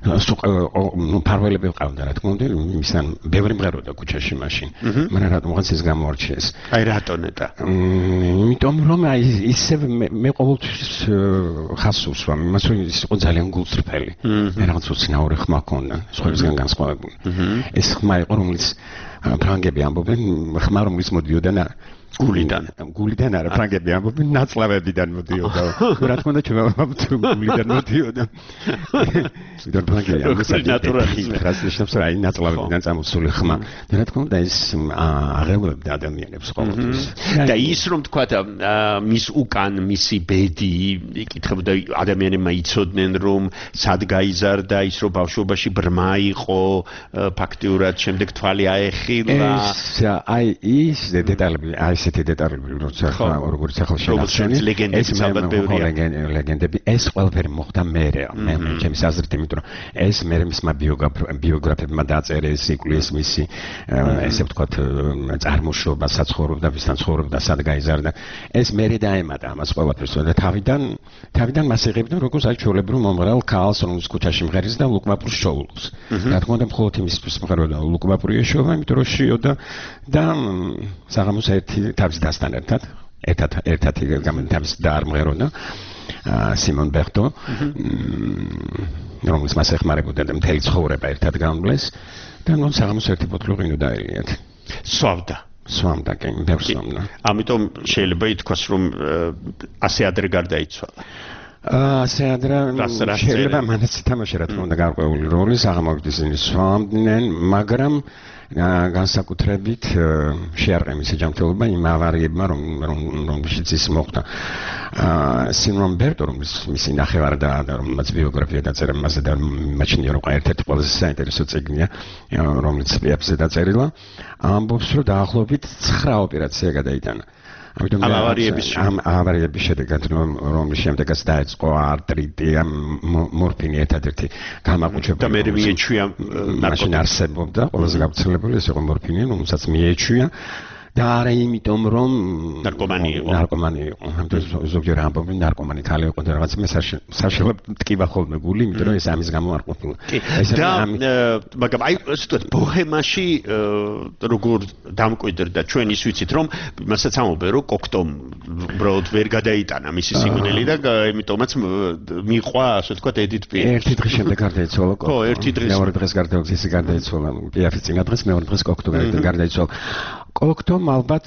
ნუ ფარველები ყავდა რა თქმა უნდა, იმისთან ბევრი მღეროდა ქუჩაში მაშინ. მაგრამ რატომღაც ეს გამოარჩიეს. აი რატო ნეტა? იმიტომ რომ აი ისე მე ყოველთვის ხასურს ვამ, იმას რომ ის იყო ძალიან გულწრფელი. მე რაღაც უცნაური ხმა ჰქონდა, სხვებისგან განსხვავებული. ეს ხმა იყო, რომელიც ფრანგები ამბობენ, ხმა რომელიც მოდიოდა გულიდან, გულიდან არა, ფრანგები ამბობენ, ნაწლავებიდან მოდიოდა. რა თქმა უნდა, ჩვენ გულიდან მოდიოდა. ვიდრე ფრანგები ამბობენ, ნატურალიზმი ხასნიშნავს, აი ნაწლავებიდან წამოსული ხმა. და რა თქმა უნდა, ეს აღელვებდა ადამიანებს ყოველთვის. და ის რომ თქვა, მის უკან მისი ბედი, იკითხებოდა ადამიანებმა იცოდნენ, რომ სად გაიზარდა, ის რომ ბავშვობაში ბრმა იყო, ფაქტიურად შემდეგ თვალი აეხილა. ეს აი ის დეტალები, აი ესეთი დეტალები, როგორც ახლა შევახსენე, ლეგენდები ალბათ ბევრია. ლეგენდები, ეს ყველაფერი მოხდა მერე, მე ჩემს აზრით, იმიტომ რომ ეს მერე მისმა ბიოგრაფებმა დაწერა ეს იკვლიის მისი, ესე ვთქვათ, წარმოშობა, საცხოვრებდა, ვისთან ცხოვრობდა, სად გაიზარდა. ეს მერე დაემატა ამას ყველაფერს და თავიდან თავიდან მას იღებდნენ როგორც აი ჩვეულებრივ მომღერალ ქალს, რომელიც ქუჩაში მღერის და ლუკმაპურს შოულობს. რა თქმა უნდა, მხოლოდ იმისთვის მღეროდა ლუკმაპური ეშოვა, იმიტომ რომ შიოდა და საღამოს ერთი თავის დასთან ერთად, ერთად ერთად გამენთავის და არ მღეროდა სიმონ ბერტო, რომელიც მას ეხმარებოდა და მთელი ცხოვრება ერთად გამბლეს და ნუ საღამოს ერთი ბოთლი ღვინო დაელიათ. სვავდა. სვამდა კი, ბევრსვამდა. ამიტომ შეიძლება ითქვას, რომ ასე ადრე გარდაიცვალა. ასე ადრე შეიძლება მანაც ითამაშა რა თქმა უნდა გარკვეული როლი, საღამოებით ისინი სვამდნენ, მაგრამ განსაკუთრებით შეარყა მისი ჯანმრთელობა იმ ავარიებმა, რომ რომელშიც ის მოხდა. სიმონ ბერტო, რომელიც მისი ნახევარი და რომელმაც ბიოგრაფია დაწერა მასზე და იმაჩნია, რომ ერთ-ერთი ყველაზე საინტერესო წიგნია, რომელიც პიაფზე დაწერილა, ამბობს, რომ დაახლოებით ცხრა ოპერაცია გადაიტანა. ამიტომ ამ ავარიების შედეგად რომლის შემდეგაც დაიწყო არტრიტი, მორფინი ერთადერთი გამაყუჩება და მე მიეჩვია მაშინ არსებობდა ყველაზე გავრცელებული ეს იყო მორფინი, რომელსაც მიეჩვია და არა იმიტომ რომ ნარკომანი იყო. ნარკომანი იყო. ამიტომ ზოგჯერ ამბობენ ნარკომანი ქალი იყო და რაღაც მე საშუალო ტკივა ხოლმე გული, იმიტომ რომ ეს ამის გამო არ ყოფილა. და მაგრამ აი ასე ვთქვათ, ბოჰემაში როგორ დამკვიდრდა, ჩვენ ის ვიცით რომ მასაც ამობენ რომ კოქტომ უბრალოდ ვერ გადაიტანა მისი სიკვდილი და იმიტომაც მიყვა ასე ვთქვათ ედით პიაფი. ერთი დღის შემდეგ გარდაიცვალა კოქტო. ხო, ერთი დღის. მეორე დღეს გარდაიცვალა, ის გარდაიცვალა პიაფის წინა დღეს, მეორე დღეს კოქტო გარდაიცვალა. კოქტომ ალბათ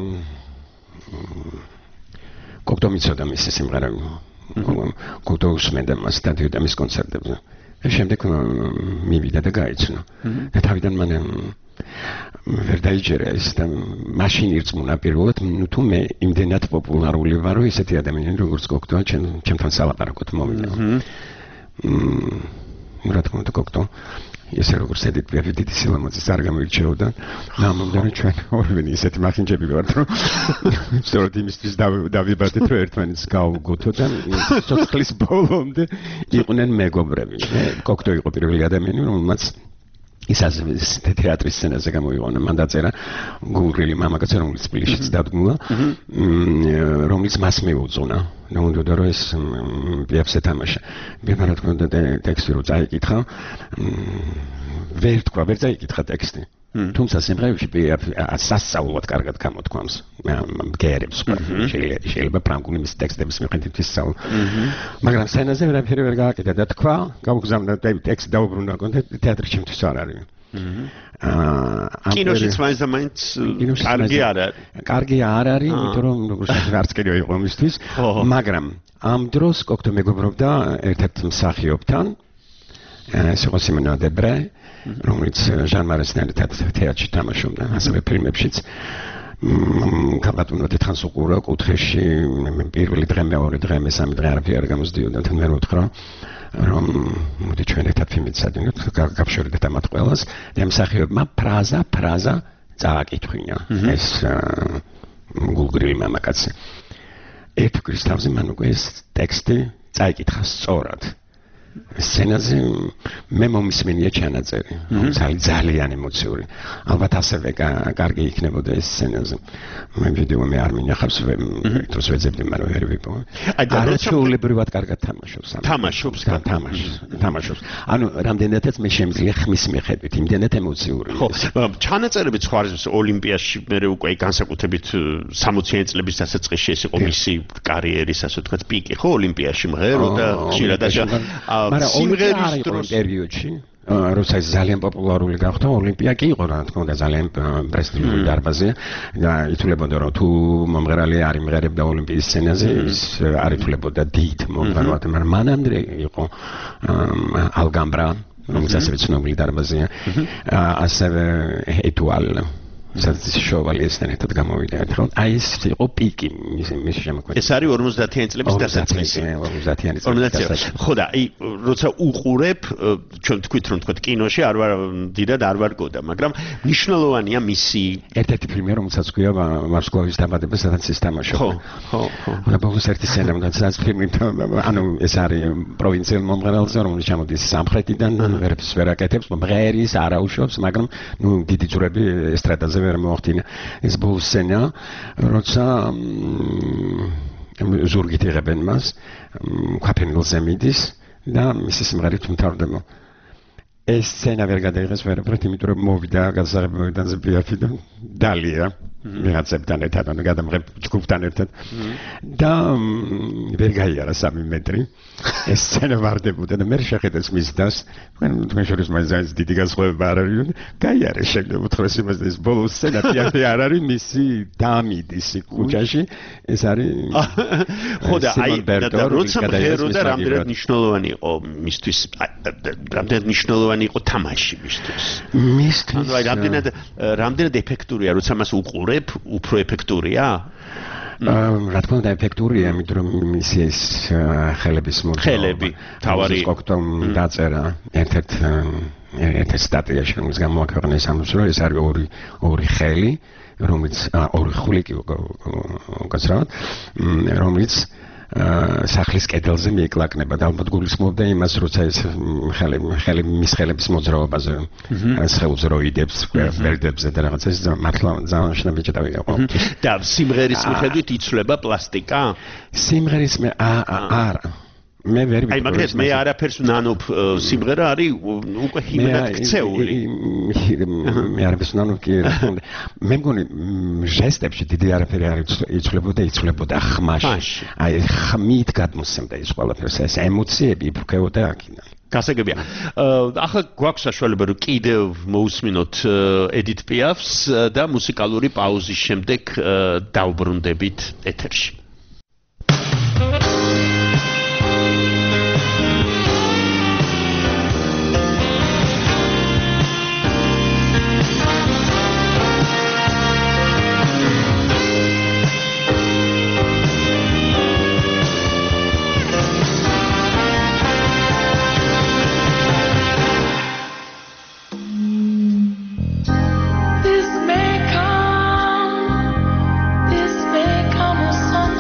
კოქტომ იცოდა მისი სიმღერა. კოქტო უსმენდა მას სტადიონზე მის კონცერტებზე. და შემდეგ მივიდა და გაიცნო. და თავიდან მან ვერ დაიჯერა ის და მაშინ ირწმუნა პირველად, ნუ თუ მე იმდენად პოპულარული ვარ, რომ ისეთი ადამიანი როგორც კოქტო ჩემთან სალაპარაკოთ მოვიდა. მმ რა თქმა უნდა კოქტო ესე როგორც ედით პიაფი დიდი სილამაზის არ გამოირჩეოდა. ნამდვილად რომ ჩვენ ორივე ისეთი მახინჯები ვართ, რომ სწორედ იმისთვის დავიბადეთ, რომ ერთმანეთს გავუგოთო და სოციალის ბოლომდე იყვნენ მეგობრები. კოქტო იყო პირველი ადამიანი, რომელმაც ის თეატრის სცენაზე გამოიყენა. მან დაწერა გულგრილი მამაკაცი, რომელიც თბილისშიც დადგმულა, რომელიც მას მეუძღვნა. ნუ უნდა რომ ეს პიესა ეთამაშა. მე რა თქმა უნდა ტექსტი რო წაიკითხა, ვერ თქვა, ვერ წაიკითხა ტექსტი. თუმცა სიმღერებში სასწაულად კარგად გამოთქვამს. მგერებს შეიძლება ფრანგული მის ტექსტების მიხედვით ისწავლა. მაგრამ სცენაზე ვერაფერი ვერ გააკეთა და თქვა, გავგზავნა ტექსტი დაუბრუნდა კონტექსტი თეატრის ჩემთვის არ არის. აა კინოშიც მაინც და მაინც კარგი არ არის. კარგი არ არის, იმიტომ რომ როგორც არც კიდევ იყო მისთვის, მაგრამ ამ დროს კოქტო მეგობრობდა ერთ-ერთ მსახიობთან, ეს იყო სიმონა დებრე, რომელიც ჟან მარესთან ერთად თეატრში თამაშობდა, ასევე ფილმებშიც. კაბატონო დითხანს უყურა კუთხეში პირველი დღე, მეორე დღე, მესამე დღე არაფერი არ გამოსდიოდა, თან მე ვთქვა რომ მოდი ჩვენ ერთად ფილმით სადგინოთ, გავშორდეთ ამათ ყველას და მსახიობმა ფრაზა ფრაზა წააკითხვინა ეს გულგრილი მამაკაცი. ერთ კვირის თავზე მან უკვე ეს ტექსტი წაიკითხა სწორად. სცენაზე მე მომისმენია ჩანაწერი, ძალიან ემოციური. ალბათ ასევე კარგი იქნებოდა ეს სცენაზე. მე ვიდეო მე არ მინახავს, დროს ვეძებდი, მაგრამ ვერ ვიპოვე. არაჩვეულებრივად კარგად თამაშობს. თამაშობს, თამაშობს, თამაშობს. ანუ რამდენადაც მე შემიძლია ხმის მიხედვით, იმდენად ემოციური. ხო, ჩანაწერები სხვა ოლიმპიაში მე უკვე განსაკუთრებით სამოციანი წლების დასაწყისში ეს იყო მისი კარიერის, ასე ვთქვათ, პიკი, ხო, ოლიმპიაში მღეროდა, ხშირად მაგრამ სიმღერის დროს პერიოდში როცა ის ძალიან პოპულარული გახდა, ოლიმპია კი იყო, რა თქმა უნდა, ძალიან პრესტიჟული დარბაზია და ითვლებოდა რომ თუ მომღერალი არ იმღერებდა ოლიმპიის სცენაზე, ის არ ითვლებოდა დიდ მომღერალად, მაგრამ მანამდე იყო ალგამბრა, რომელიც ასევე ცნობილი დარბაზია, ასევე ეტუალ სადაც შოვალიესთან ერთად გამოვიდა ერთხელ. აი ეს იყო პიკი მის შემოქმედებაში. ეს არის ორმოცდაათიანი წლების დასაწყისი. ორმოცდაათიანი წლების დასაწყისი. ხო და აი როცა უყურებ, ჩვენ თქვით რომ თქვა კინოში არ ვარ დიდად არ ვარ გოდა, მაგრამ მნიშვნელოვანია მისი ერთ-ერთი ფილმი რომელსაც ქვია ვარსკვლავის დაბადება, სადაც ის თამაშობს. ხო, ხო, ხო. და ბოლოს ერთი სცენა, სადაც ფილმი ანუ ეს არის პროვინციელ მომღერალზე, რომელიც ჩამოდის სამხრეთიდან, ვერაფერს ვერ აკეთებს, მღერის, არაუშავს, მაგრამ ნუ დიდი ძვრები ესტრადაზე ვერ მოახდინა. ეს ბოლოს სცენა, როცა ზურგით იღებენ მას, ქვაფენილზე მიდის და მისი სიმღერით უმთავრდება. ეს სცენა ვერ გადაიღეს ვერაფრით, იმიტომ რომ მოვიდა გასაღებებიდან ზბიაფი და დალია ვიღაცებთან ერთად, ანუ გადამღებ ჯგუფთან ერთად და ვერ გაიარა სამი მეტრი. ეს სცენა ვარდებოდა და მე შეხედეს მის დას, თქვენ შორის მაინც დიდი განსხვავება არ არის, გაიარა შეგდებ უთხრეს იმას და ეს ბოლო სცენა პიაფი არ არის მისი დამიდის ქუჩაში, ეს არის ხო და აი და როცა მღეროდა რამდენად მნიშვნელოვანი იყო მისთვის, რამდენად მნიშვნელოვანი იყო თამაში მისთვის. მისთვის ანუ აი რამდენად რამდენად ეფექტურია, როცა მას უყურებ, უფრო ეფექტურია? რა თქმა უნდა ეფექტურია, იმიტომ რომ მისი ეს ხელების მოძრაობა. ხელები, თავარი კოქტომ დაწერა ერთ-ერთ ერთ-ერთ სტატიაში, რომელიც გამოაქვეყნა სამს რომ ეს არის ორი ორი ხელი, რომელიც ორი ხული კი უკაცრავად, რომელიც სახლის კედელზე მიეკლაკნება და ალბათ გულისხმობდა იმას, როცა ეს ხელი ხელი მის ხელების მოძრაობაზე სხეულს როიდებს, ვერდებზე და რაღაცა ეს მართლა ძალიან შნაბი ჭედავი იყო. და სიმღერის მიხედვით იცვლება პლასტიკა? სიმღერის მე არა. მე ვერ აი მაგას მე არაფერს ვნანობ, სიმღერა არის უკვე ჰიმნად ქცეული. მე არაფერს ვნანობ კი რა თქმა უნდა. მე მგონი ჟესტებში დიდი არაფერი არ იცვლებოდა, იცვლებოდა ხმაში. აი ხმით გადმოსცემდა ის ყველაფერს, ეს ემოციები იფრქებოდა აქედან. გასაგებია. ახლა გვაქვს საშუალება რომ კიდევ მოусმინოთ ედით პიაფს და მუსიკალური პაუზის შემდეგ დავბრუნდებით ეთერში. This may come, this may come as sunshine.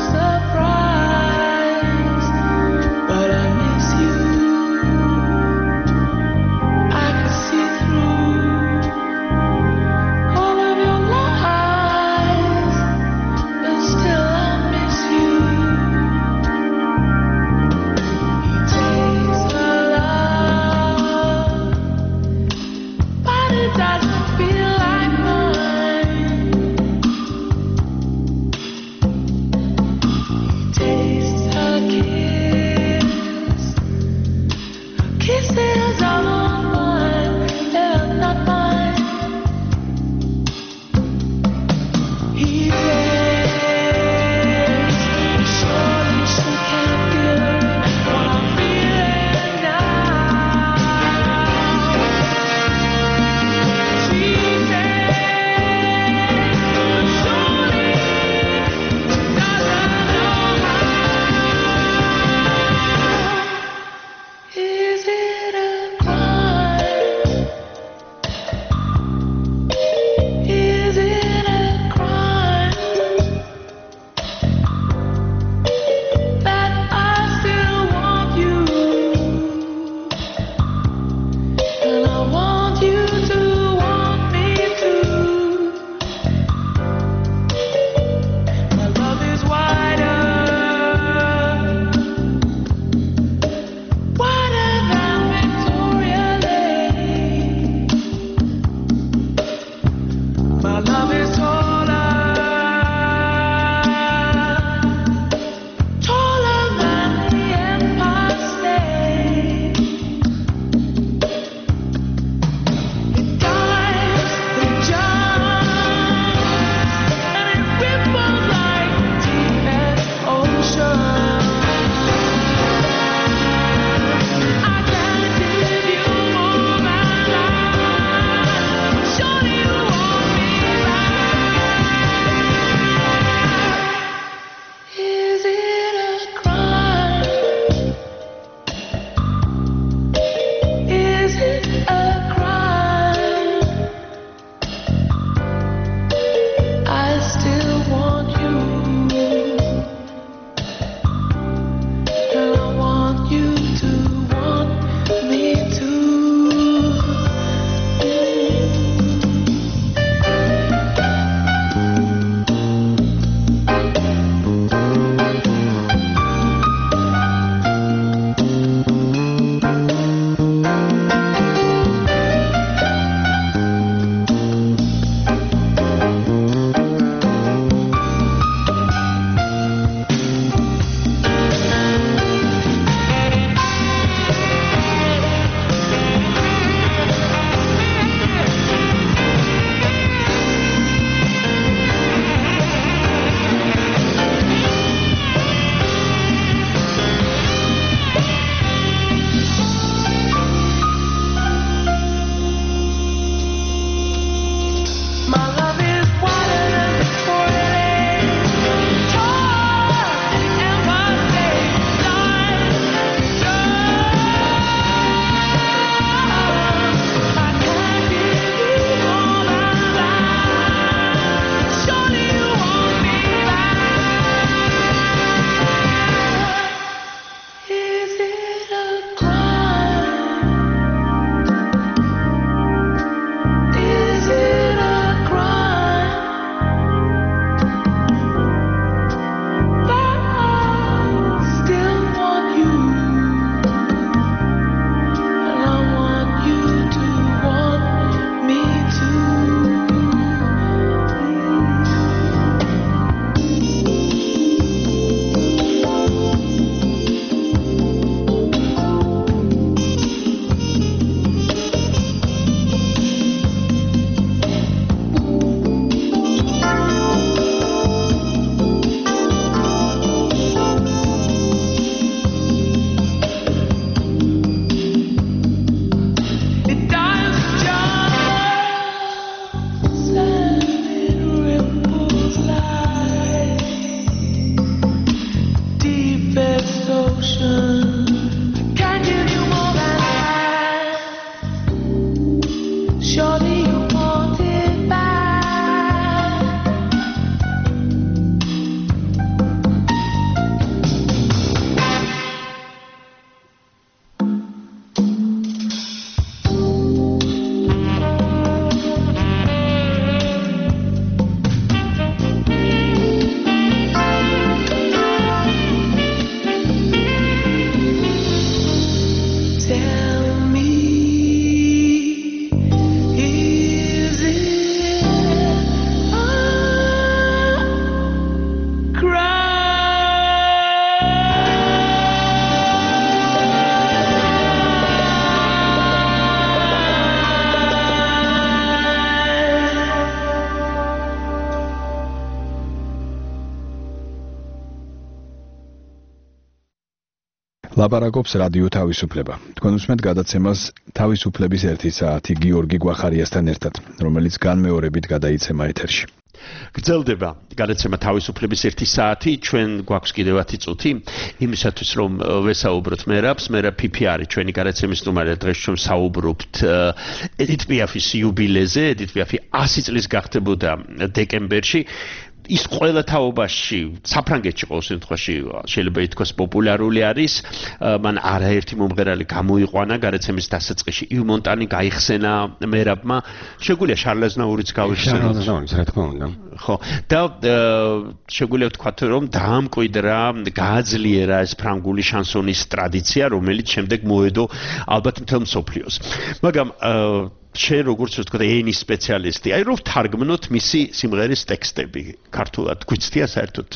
ლაპარაკობს რადიო თავისუფლება. თქვენ უსმენთ გადაცემას თავისუფლების ერთი საათი გიორგი გვახარიასთან ერთად, რომელიც განმეორებით გადაიცემა ეთერში. გრძელდება გადაცემა თავისუფლების ერთი საათი, ჩვენ გვაქვს კიდევ ათი წუთი იმისათვის რომ ვესაუბროთ მერაბს, მერაბ ფიფი არის ჩვენი გადაცემის სტუმარი, დღეს ჩვენ საუბრობთ ედით პიაფის იუბილეზე, ედით პიაფი ასი წლის გახდებოდა დეკემბერში. ის ყველა თაობაში საფრანგეთში ყოველ შემთხვევაში შეიძლება ითქვას პოპულარული არის. მან არაერთი მომღერალი გამოიყვანა გადაცემის დასაწყისში. იუ მონტანი გაიხსენა მერაბმა, შეგვიძლია შარლ აზნაურიც გავიხსენოთ. რა თქმა უნდა. ხო, და შეგვიძლია ვთქვათ, რომ დაამკვიდრა, გააძლიერა ეს ფრანგული შანსონის ტრადიცია, რომელიც შემდეგ მოედო ალბათ მთელ მსოფლიოს. მაგრამ შენ როგორც ვთქვათ, ენის სპეციალისტი, აი რომ ვთარგმნოთ მისი სიმღერის ტექსტები ქართულად, გვიცდია საერთოდ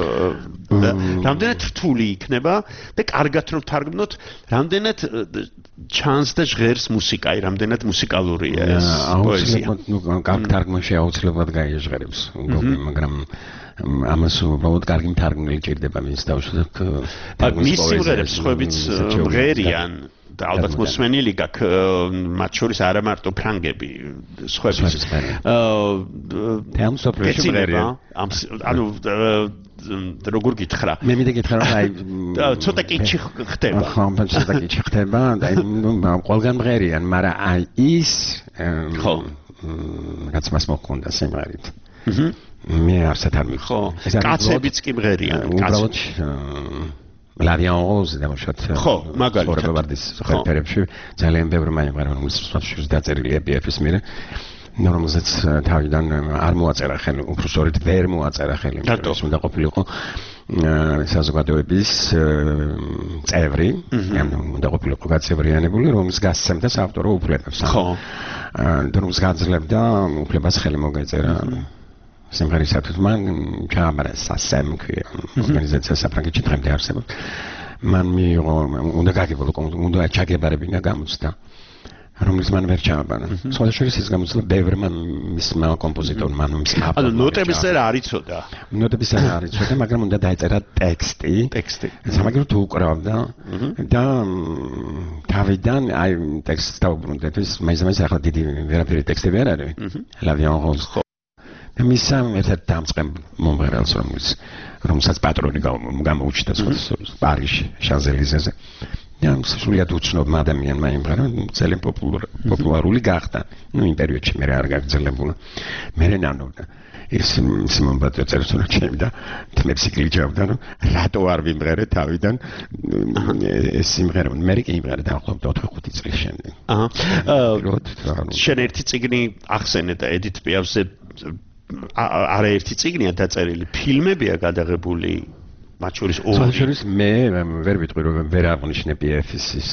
რამდენად რთული იქნება და კარგად რომ ვთარგმნოთ, რამდენად ჩანს და ჟღერს მუსიკა, აი რამდენად მუსიკალურია ეს პოეზია. ნუ კარგ თარგმანში აუცილებლად გაიჟღერებს, მაგრამ ამას უბრალოდ კარგი მთარგმნელი ჭირდება მის დავშოთ. მის სიმღერებს ხვებიც მღერიან და ალბათ მოსმენილი გაქვს მათ შორის არა მარტო ფრანგები, სხვებიც. აა თემსოფრეში მღერია. ანუ როგორ გითხრა? მე მინდა გითხრა რომ აი ცოტა კიჩი ხდება. ხო, ცოტა კიჩი ხდება და ყველგან მღერიან, მაგრამ აი ის ხო რაც მას მოხონდა სიმღერით. აჰა. მე არსად არ მიხო. კაცებიც კი მღერიან, უბრალოდ La vie en rose, დავუშვათ. ხო, მაგალითად. ხორებარდის ხელფერებში ძალიან ბევრი მაიმღერა, რომელიც სპეციალურად დაწერილია პიეფის მიერ. რომელზეც თავიდან არ მოაწერა ხელი, უბრალოდ ვერ მოაწერა ხელი, ის უნდა ყოფილიყო საზოგადოების წევრი, ანუ უნდა ყოფილიყო გაწევრიანებული, რომელიც გასცემდა საავტორო უფლებებს. ხო. და რომელს გაძლევდა უფლებას ხელი მოგეწერა. სიმღერისათვის მან ჩააბარა სასემ ქვია ორგანიზაცია საფრანგეთში დღემდე არსებობს. მან მიიღო უნდა გაგებულო უნდა ჩაგებარებინა გამოცდა, რომელიც მან ვერ ჩააბარა. სხვადასხვა ის გამოცდა ბევრმა მისმა კომპოზიტორმა, ანუ მის ანუ ნოტების წერა არ იცოდა. ნოტების წერა არ იცოდა, მაგრამ უნდა დაეწერა ტექსტი. ტექსტი. სამაგერო თუ უკრავდა და თავიდან აი ტექსტს დაუბრუნდეთ, ის მაინც ახლა დიდი ვერაფერი ტექსტები არ არის. La vie en rose. მისამ ერთად დამწყებ მომღერალს, რომელიც რომელსაც პატრონი გამოუჩნდა პარიზში, შანზელიზეზე. და სრულიად უცნობ ადამიანმა იმღერა, ძალიან პოპულარული გახდა. ნუ იმ პერიოდში მე არ გაგრძელებულა. მე ნანობდა ის სიმონ ბატოწერსონა ჩემი და თმებს იკლიჭავდა, რომ რატო არ ვიმღერე თავიდან ეს სიმღერა. მე კი იმღერა დაახლოებით ოთხი ხუთი წლის შემდეგ. აჰა. შენ ერთი წიგნი ახსენე და ედით პიაფზე არაერთი წიგნია დაწერილი, ფილმებია გადაღებული, მათ შორის ორი. მათ შორის მე ვერ ვიტყვი რომ ვერ აღნიშნე პიეფის ის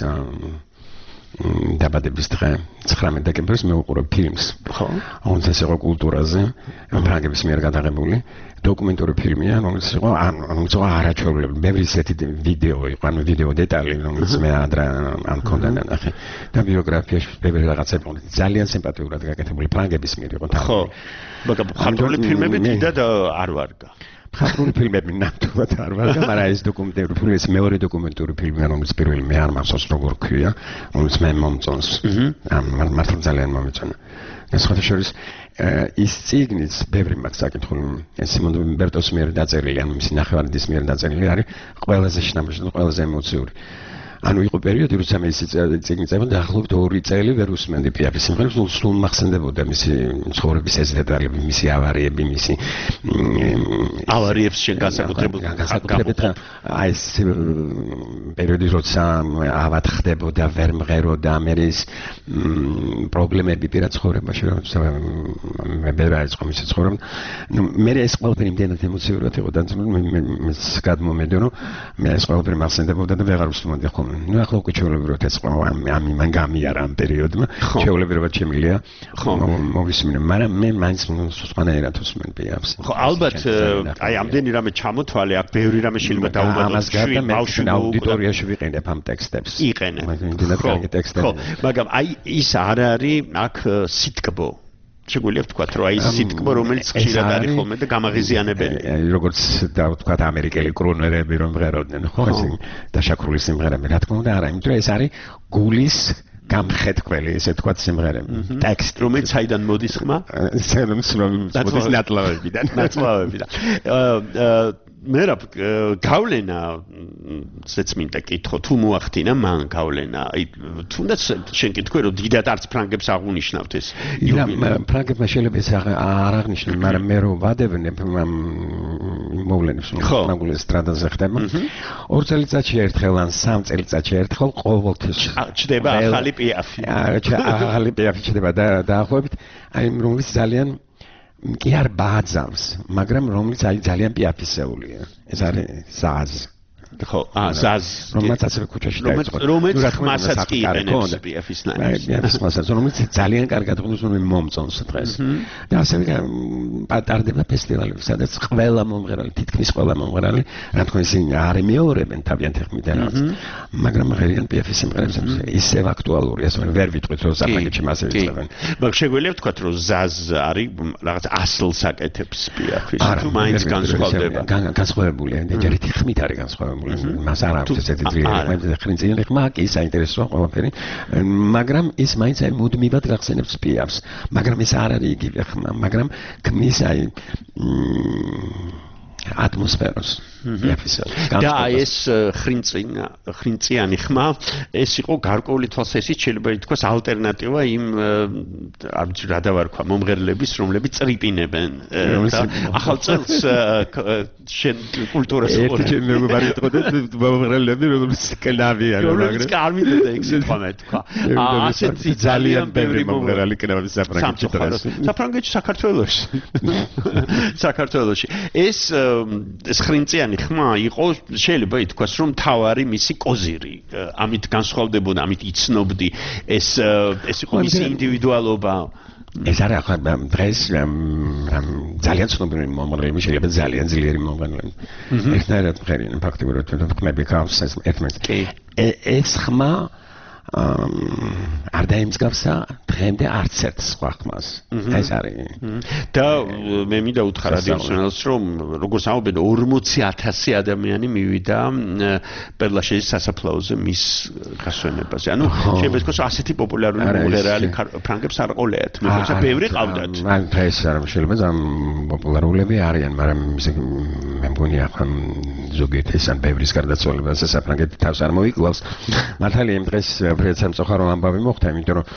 დაბადების დღე ცხრამეტ დეკემბერს მე უყურებ ფილმს. ხო. რომელსაც იყო კულტურაზე, ფრანგების მიერ გადაღებული დოკუმენტური ფილმია, რომელიც იყო რომელიც იყო არაჩვეულებული. ბევრი ისეთი ვიდეო იყო, ანუ ვიდეო დეტალი, რომელიც მე ადრე არ მქონდა ნახე. და ბიოგრაფიაში ბევრი რაღაცა იყო. ძალიან სიმპათიურად გაკეთებული ფრანგების მიერ იყო. ხო. მაგრამ ხარული ფილმები დიდად არ ვარგა. ხარული ფილმები ნამდვილად არ ვარგა, მაგრამ ეს დოკუმენტური ფილმი, ეს მეორე დოკუმენტური ფილმი, რომელიც პირველი მე არ მახსოვს როგორ ქვია, რომელიც მე მომწონს. აჰა. მართლა ძალიან მომეწონა. ეს ხოთაშორის ის წიგნიც ბევრი მაქვს საკითხული, სიმონ ბერტოს მიერ დაწერილი, ანუ მისი ნახევარდის მიერ დაწერილი არის ყველაზე შნამში, ყველაზე ემოციური. ანუ იყო პერიოდი, როცა მე ის წიგნი წერდა, დაახლოებით ორი წელი ვერ უსმენდი პიაფის სიმღერებს, სულ მახსენდებოდა მისი ცხოვრების ეს დეტალები, მისი ავარიები, მისი ავარიებს შენ განსაკუთრებულად განსაკუთრებით აი ეს პერიოდი, როცა ავად ხდებოდა, ვერ მღეროდა, მე ის პრობლემები პირად ცხოვრებაში, როცა მე ვერ აიწყო მისი ცხოვრება. ნუ მე ეს ყველაფერი იმდენად ემოციურად იყო დაწუნებული, მე გადმომედო, რომ მე ეს ყველაფერი მახსენდებოდა და ვეღარ უსმენდი ხოლმე. ნუ ახლა უკვე ჩვეულებრივად ეს ამ იმან გამიარა ამ პერიოდმა, ჩვეულებრივად შემილია მოვისმინე, მაგრამ მე მაინც სხვანაირად უსმენ პიაფს. ხო, ალბათ აი ამდენი რამე ჩამოთვალე, აქ ბევრი რამე შეიძლება დაუბადოს. ამას გარდა მე აუდიტორიაში ვიყენებ ამ ტექსტებს. იყენებ. მაგ ინტერნეტ ტექსტები. ხო, მაგრამ აი ის არ არის აქ სიტკბო. შეგვიძლია ვთქვათ, რომ აი სიტკბო, რომელიც ხშირად არის ხოლმე და გამაღიზიანებელია. როგორც დავთქვათ, ამერიკელი კრონერები რომ მღეროდნენ, ხო, ეს დაშაქრული სიმღერები, რა თქმა უნდა, არა, იმიტომ რომ ეს არის გულის გამხედველი, ესე ვთქვათ, სიმღერები. ტექსტი, რომელიც საიდან მოდის ხმა? მოდის ნატლავებიდან. ნატლავებიდან. აა მე რა გავლენა ზეცმინდა კითხო თუ მოახდინა მან გავლენა აი თუნდაც შენ კითხვი რომ დიდად არც ფრანგებს აღუნიშნავთ ეს იუბილე ფრანგებმა შეიძლება ეს არ აღნიშნონ მაგრამ მე რო ვადევნებ მოვლენებს ფრანგულ ესტრადაზე ხდება ორ წელიწადში ერთხელ ან სამ წელიწადში ერთხელ ყოველთვის ჩდება ახალი პიაფი ახალი პიაფი ჩდება და დაახლოებით აი რომელიც ძალიან კი არ ბაძავს, მაგრამ რომელიც აი ძალიან პიაფისეულია. ეს არის ზაზ. ხო, აა ზაზ. რომელიც ასე ქუჩაში დაიწყო. რომელიც ხმასაც კი იყენებს პიაფის ნაირს. პიაფის ხმასაც, რომელიც ძალიან კარგად ღვნის რომ მომწონს დღეს. და ასე პატარდება ფესტივალები, სადაც ყველა მომღერალი, თითქმის ყველა მომღერალი, რა თქმა ისინი არ მეორებენ თავიანთი ხმიდან რაც. მაგრამ ღერიან პიაფის სიმღერებს ისევ აქტუალურია, ასე ვერ ვიტყვით რომ საფრანგეთში მასე ვიწყებენ. მაგრამ შეგვიძლია ვთქვათ რომ ზაზ არის რაღაც ასლს აკეთებს პიაფის, თუ მაინც განსხვავდება. განსხვავებულია, ჯერ თითქმით არის განსხვავებული. მას არ აქვს ესეთი ძლიერი ხრინწიანი ხმა, კი საინტერესოა ყველაფერი, მაგრამ ის მაინც აი მუდმივად გახსენებს პიაფს, მაგრამ ეს არ არის იგივე ხმა, მაგრამ ქმნის აი ატმოსფეროს. და ეს ხრინწინა ხრინწიანი ხმა ეს იყო გარკვეული თვალსაზრისით შეიძლება ითქვას ალტერნატივა იმ არ ვიცი რა დავარქვა მომღერლების რომლებიც წრიპინებენ და ახალ წელს შენ კულტურას ერთი მეგობარი თქოდა მომღერლები რომლებიც კლავი არის რომლებიც არ მინდოდა ეგ სიტყვა თქვა ასეთი ძალიან ბევრი მომღერალი კლავი საფრანგეთში დღეს საფრანგეთში საქართველოში საქართველოში ეს ეს ხრინწიანი ხმა იყო შეიძლება ითქვას რომ თავარი მისი კოზირი ამით განსხვავდებოდა ამით იცნობდი ეს ეს იყო მისი ინდივიდუალობა ეს არის ახლა დღეს ძალიან ცნობილი მომღერლები შეიძლება ძალიან ძლიერი მომღერლები ერთნაირად მღერიან ფაქტობრივად ხმები ქავს ერთმანეთს ეს ხმა არ დაიმსგავსა დღემდე არც ერთ სხვა ხმას. ეს არის. და მე მინდა უთხრა რადიოსნელს რომ როგორც ამობენ ორმოცი ათასი ადამიანი მივიდა პერლაშეის სასაფლაოზე მის გასვენებაზე. ანუ შეიძლება ითქვას ასეთი პოპულარული მომღერალი ფრანგებს არ ყოლეათ. მე ხოცა ბევრი ყავდათ. ან დღეს არ შეიძლება ზამ პოპულარულები არიან, მაგრამ მე მგონია ხან ზოგიერთი ან ბევრის გარდაცვალებაზე საფრანგეთი თავს არ მოიკლავს. მართალია იმ დღეს სამწუხარო ამბავი მოხდა, იმიტომ რომ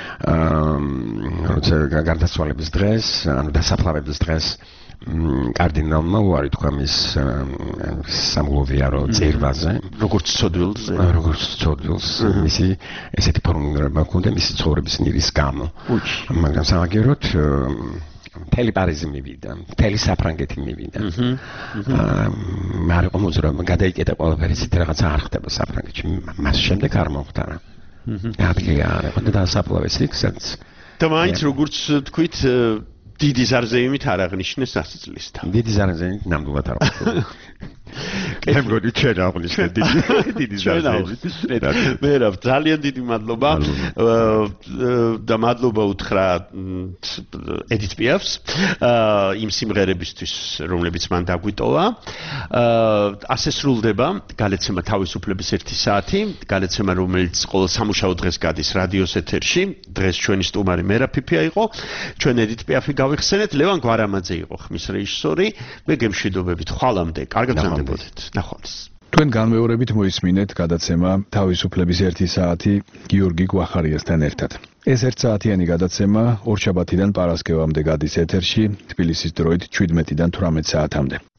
როცა გარდაცვალების დღეს, ანუ დასაფლავების დღეს კარდინალმა უარი თქვა მის სამგლოვიარო ძირვაზე, როგორც ცოდვილზე, როგორც ცოდვილს, მისი ესეთი ფორმულირება ჰქონდა მისი ცხოვრების ნირის გამო. მაგრამ სამაგეროთ მთელი პარიზი მივიდა, მთელი საფრანგეთი მივიდა. მაგრამ მომძრო გადაიკეტა ყველაფერი ისეთ რაღაცა არ ხდება საფრანგეთში. მას შემდეგ არ მოხდა რა. ადგილი არ იყო და დასაფლავეს იქ, სადაც და მაინც როგორც თქვით დიდი ზარზეიმით არ აღნიშნეს სასწლისთან. დიდი ზარზეიმით ნამდვილად არ ვთქვი. მე მგონი ჩვენ აღნიშნეთ დიდი დიდი ზარზეიმით. მე რა ძალიან დიდი მადლობა და მადლობა უთხრა ედით პიაფს იმ სიმღერებისთვის რომლებიც მან დაგვიტოვა. ასე სრულდება გალეცემა თავისუფლების ერთი საათი, გალეცემა რომელიც ყოველ სამუშაო დღეს გადის რადიოს ეთერში. დღეს ჩვენი სტუმარი მერაფიფია იყო, ჩვენ ედით პიაფი გავიხსენეთ, ლევან გვარამაძე იყო ხმის რეჟისორი. მე გემშვიდობებით ხვალამდე, კარგად გრძნობოდეთ. ნახვამდის. თქვენ განმეორებით მოისმინეთ გადაცემა თავისუფლების ერთი საათი გიორგი გვახარიასთან ერთად. ეს ერთ საათიანი გადაცემა ორშაბათიდან პარასკევამდე გადის ეთერში, თბილისის დროით შვიდმეტიდან თვრამეტ საათამდე.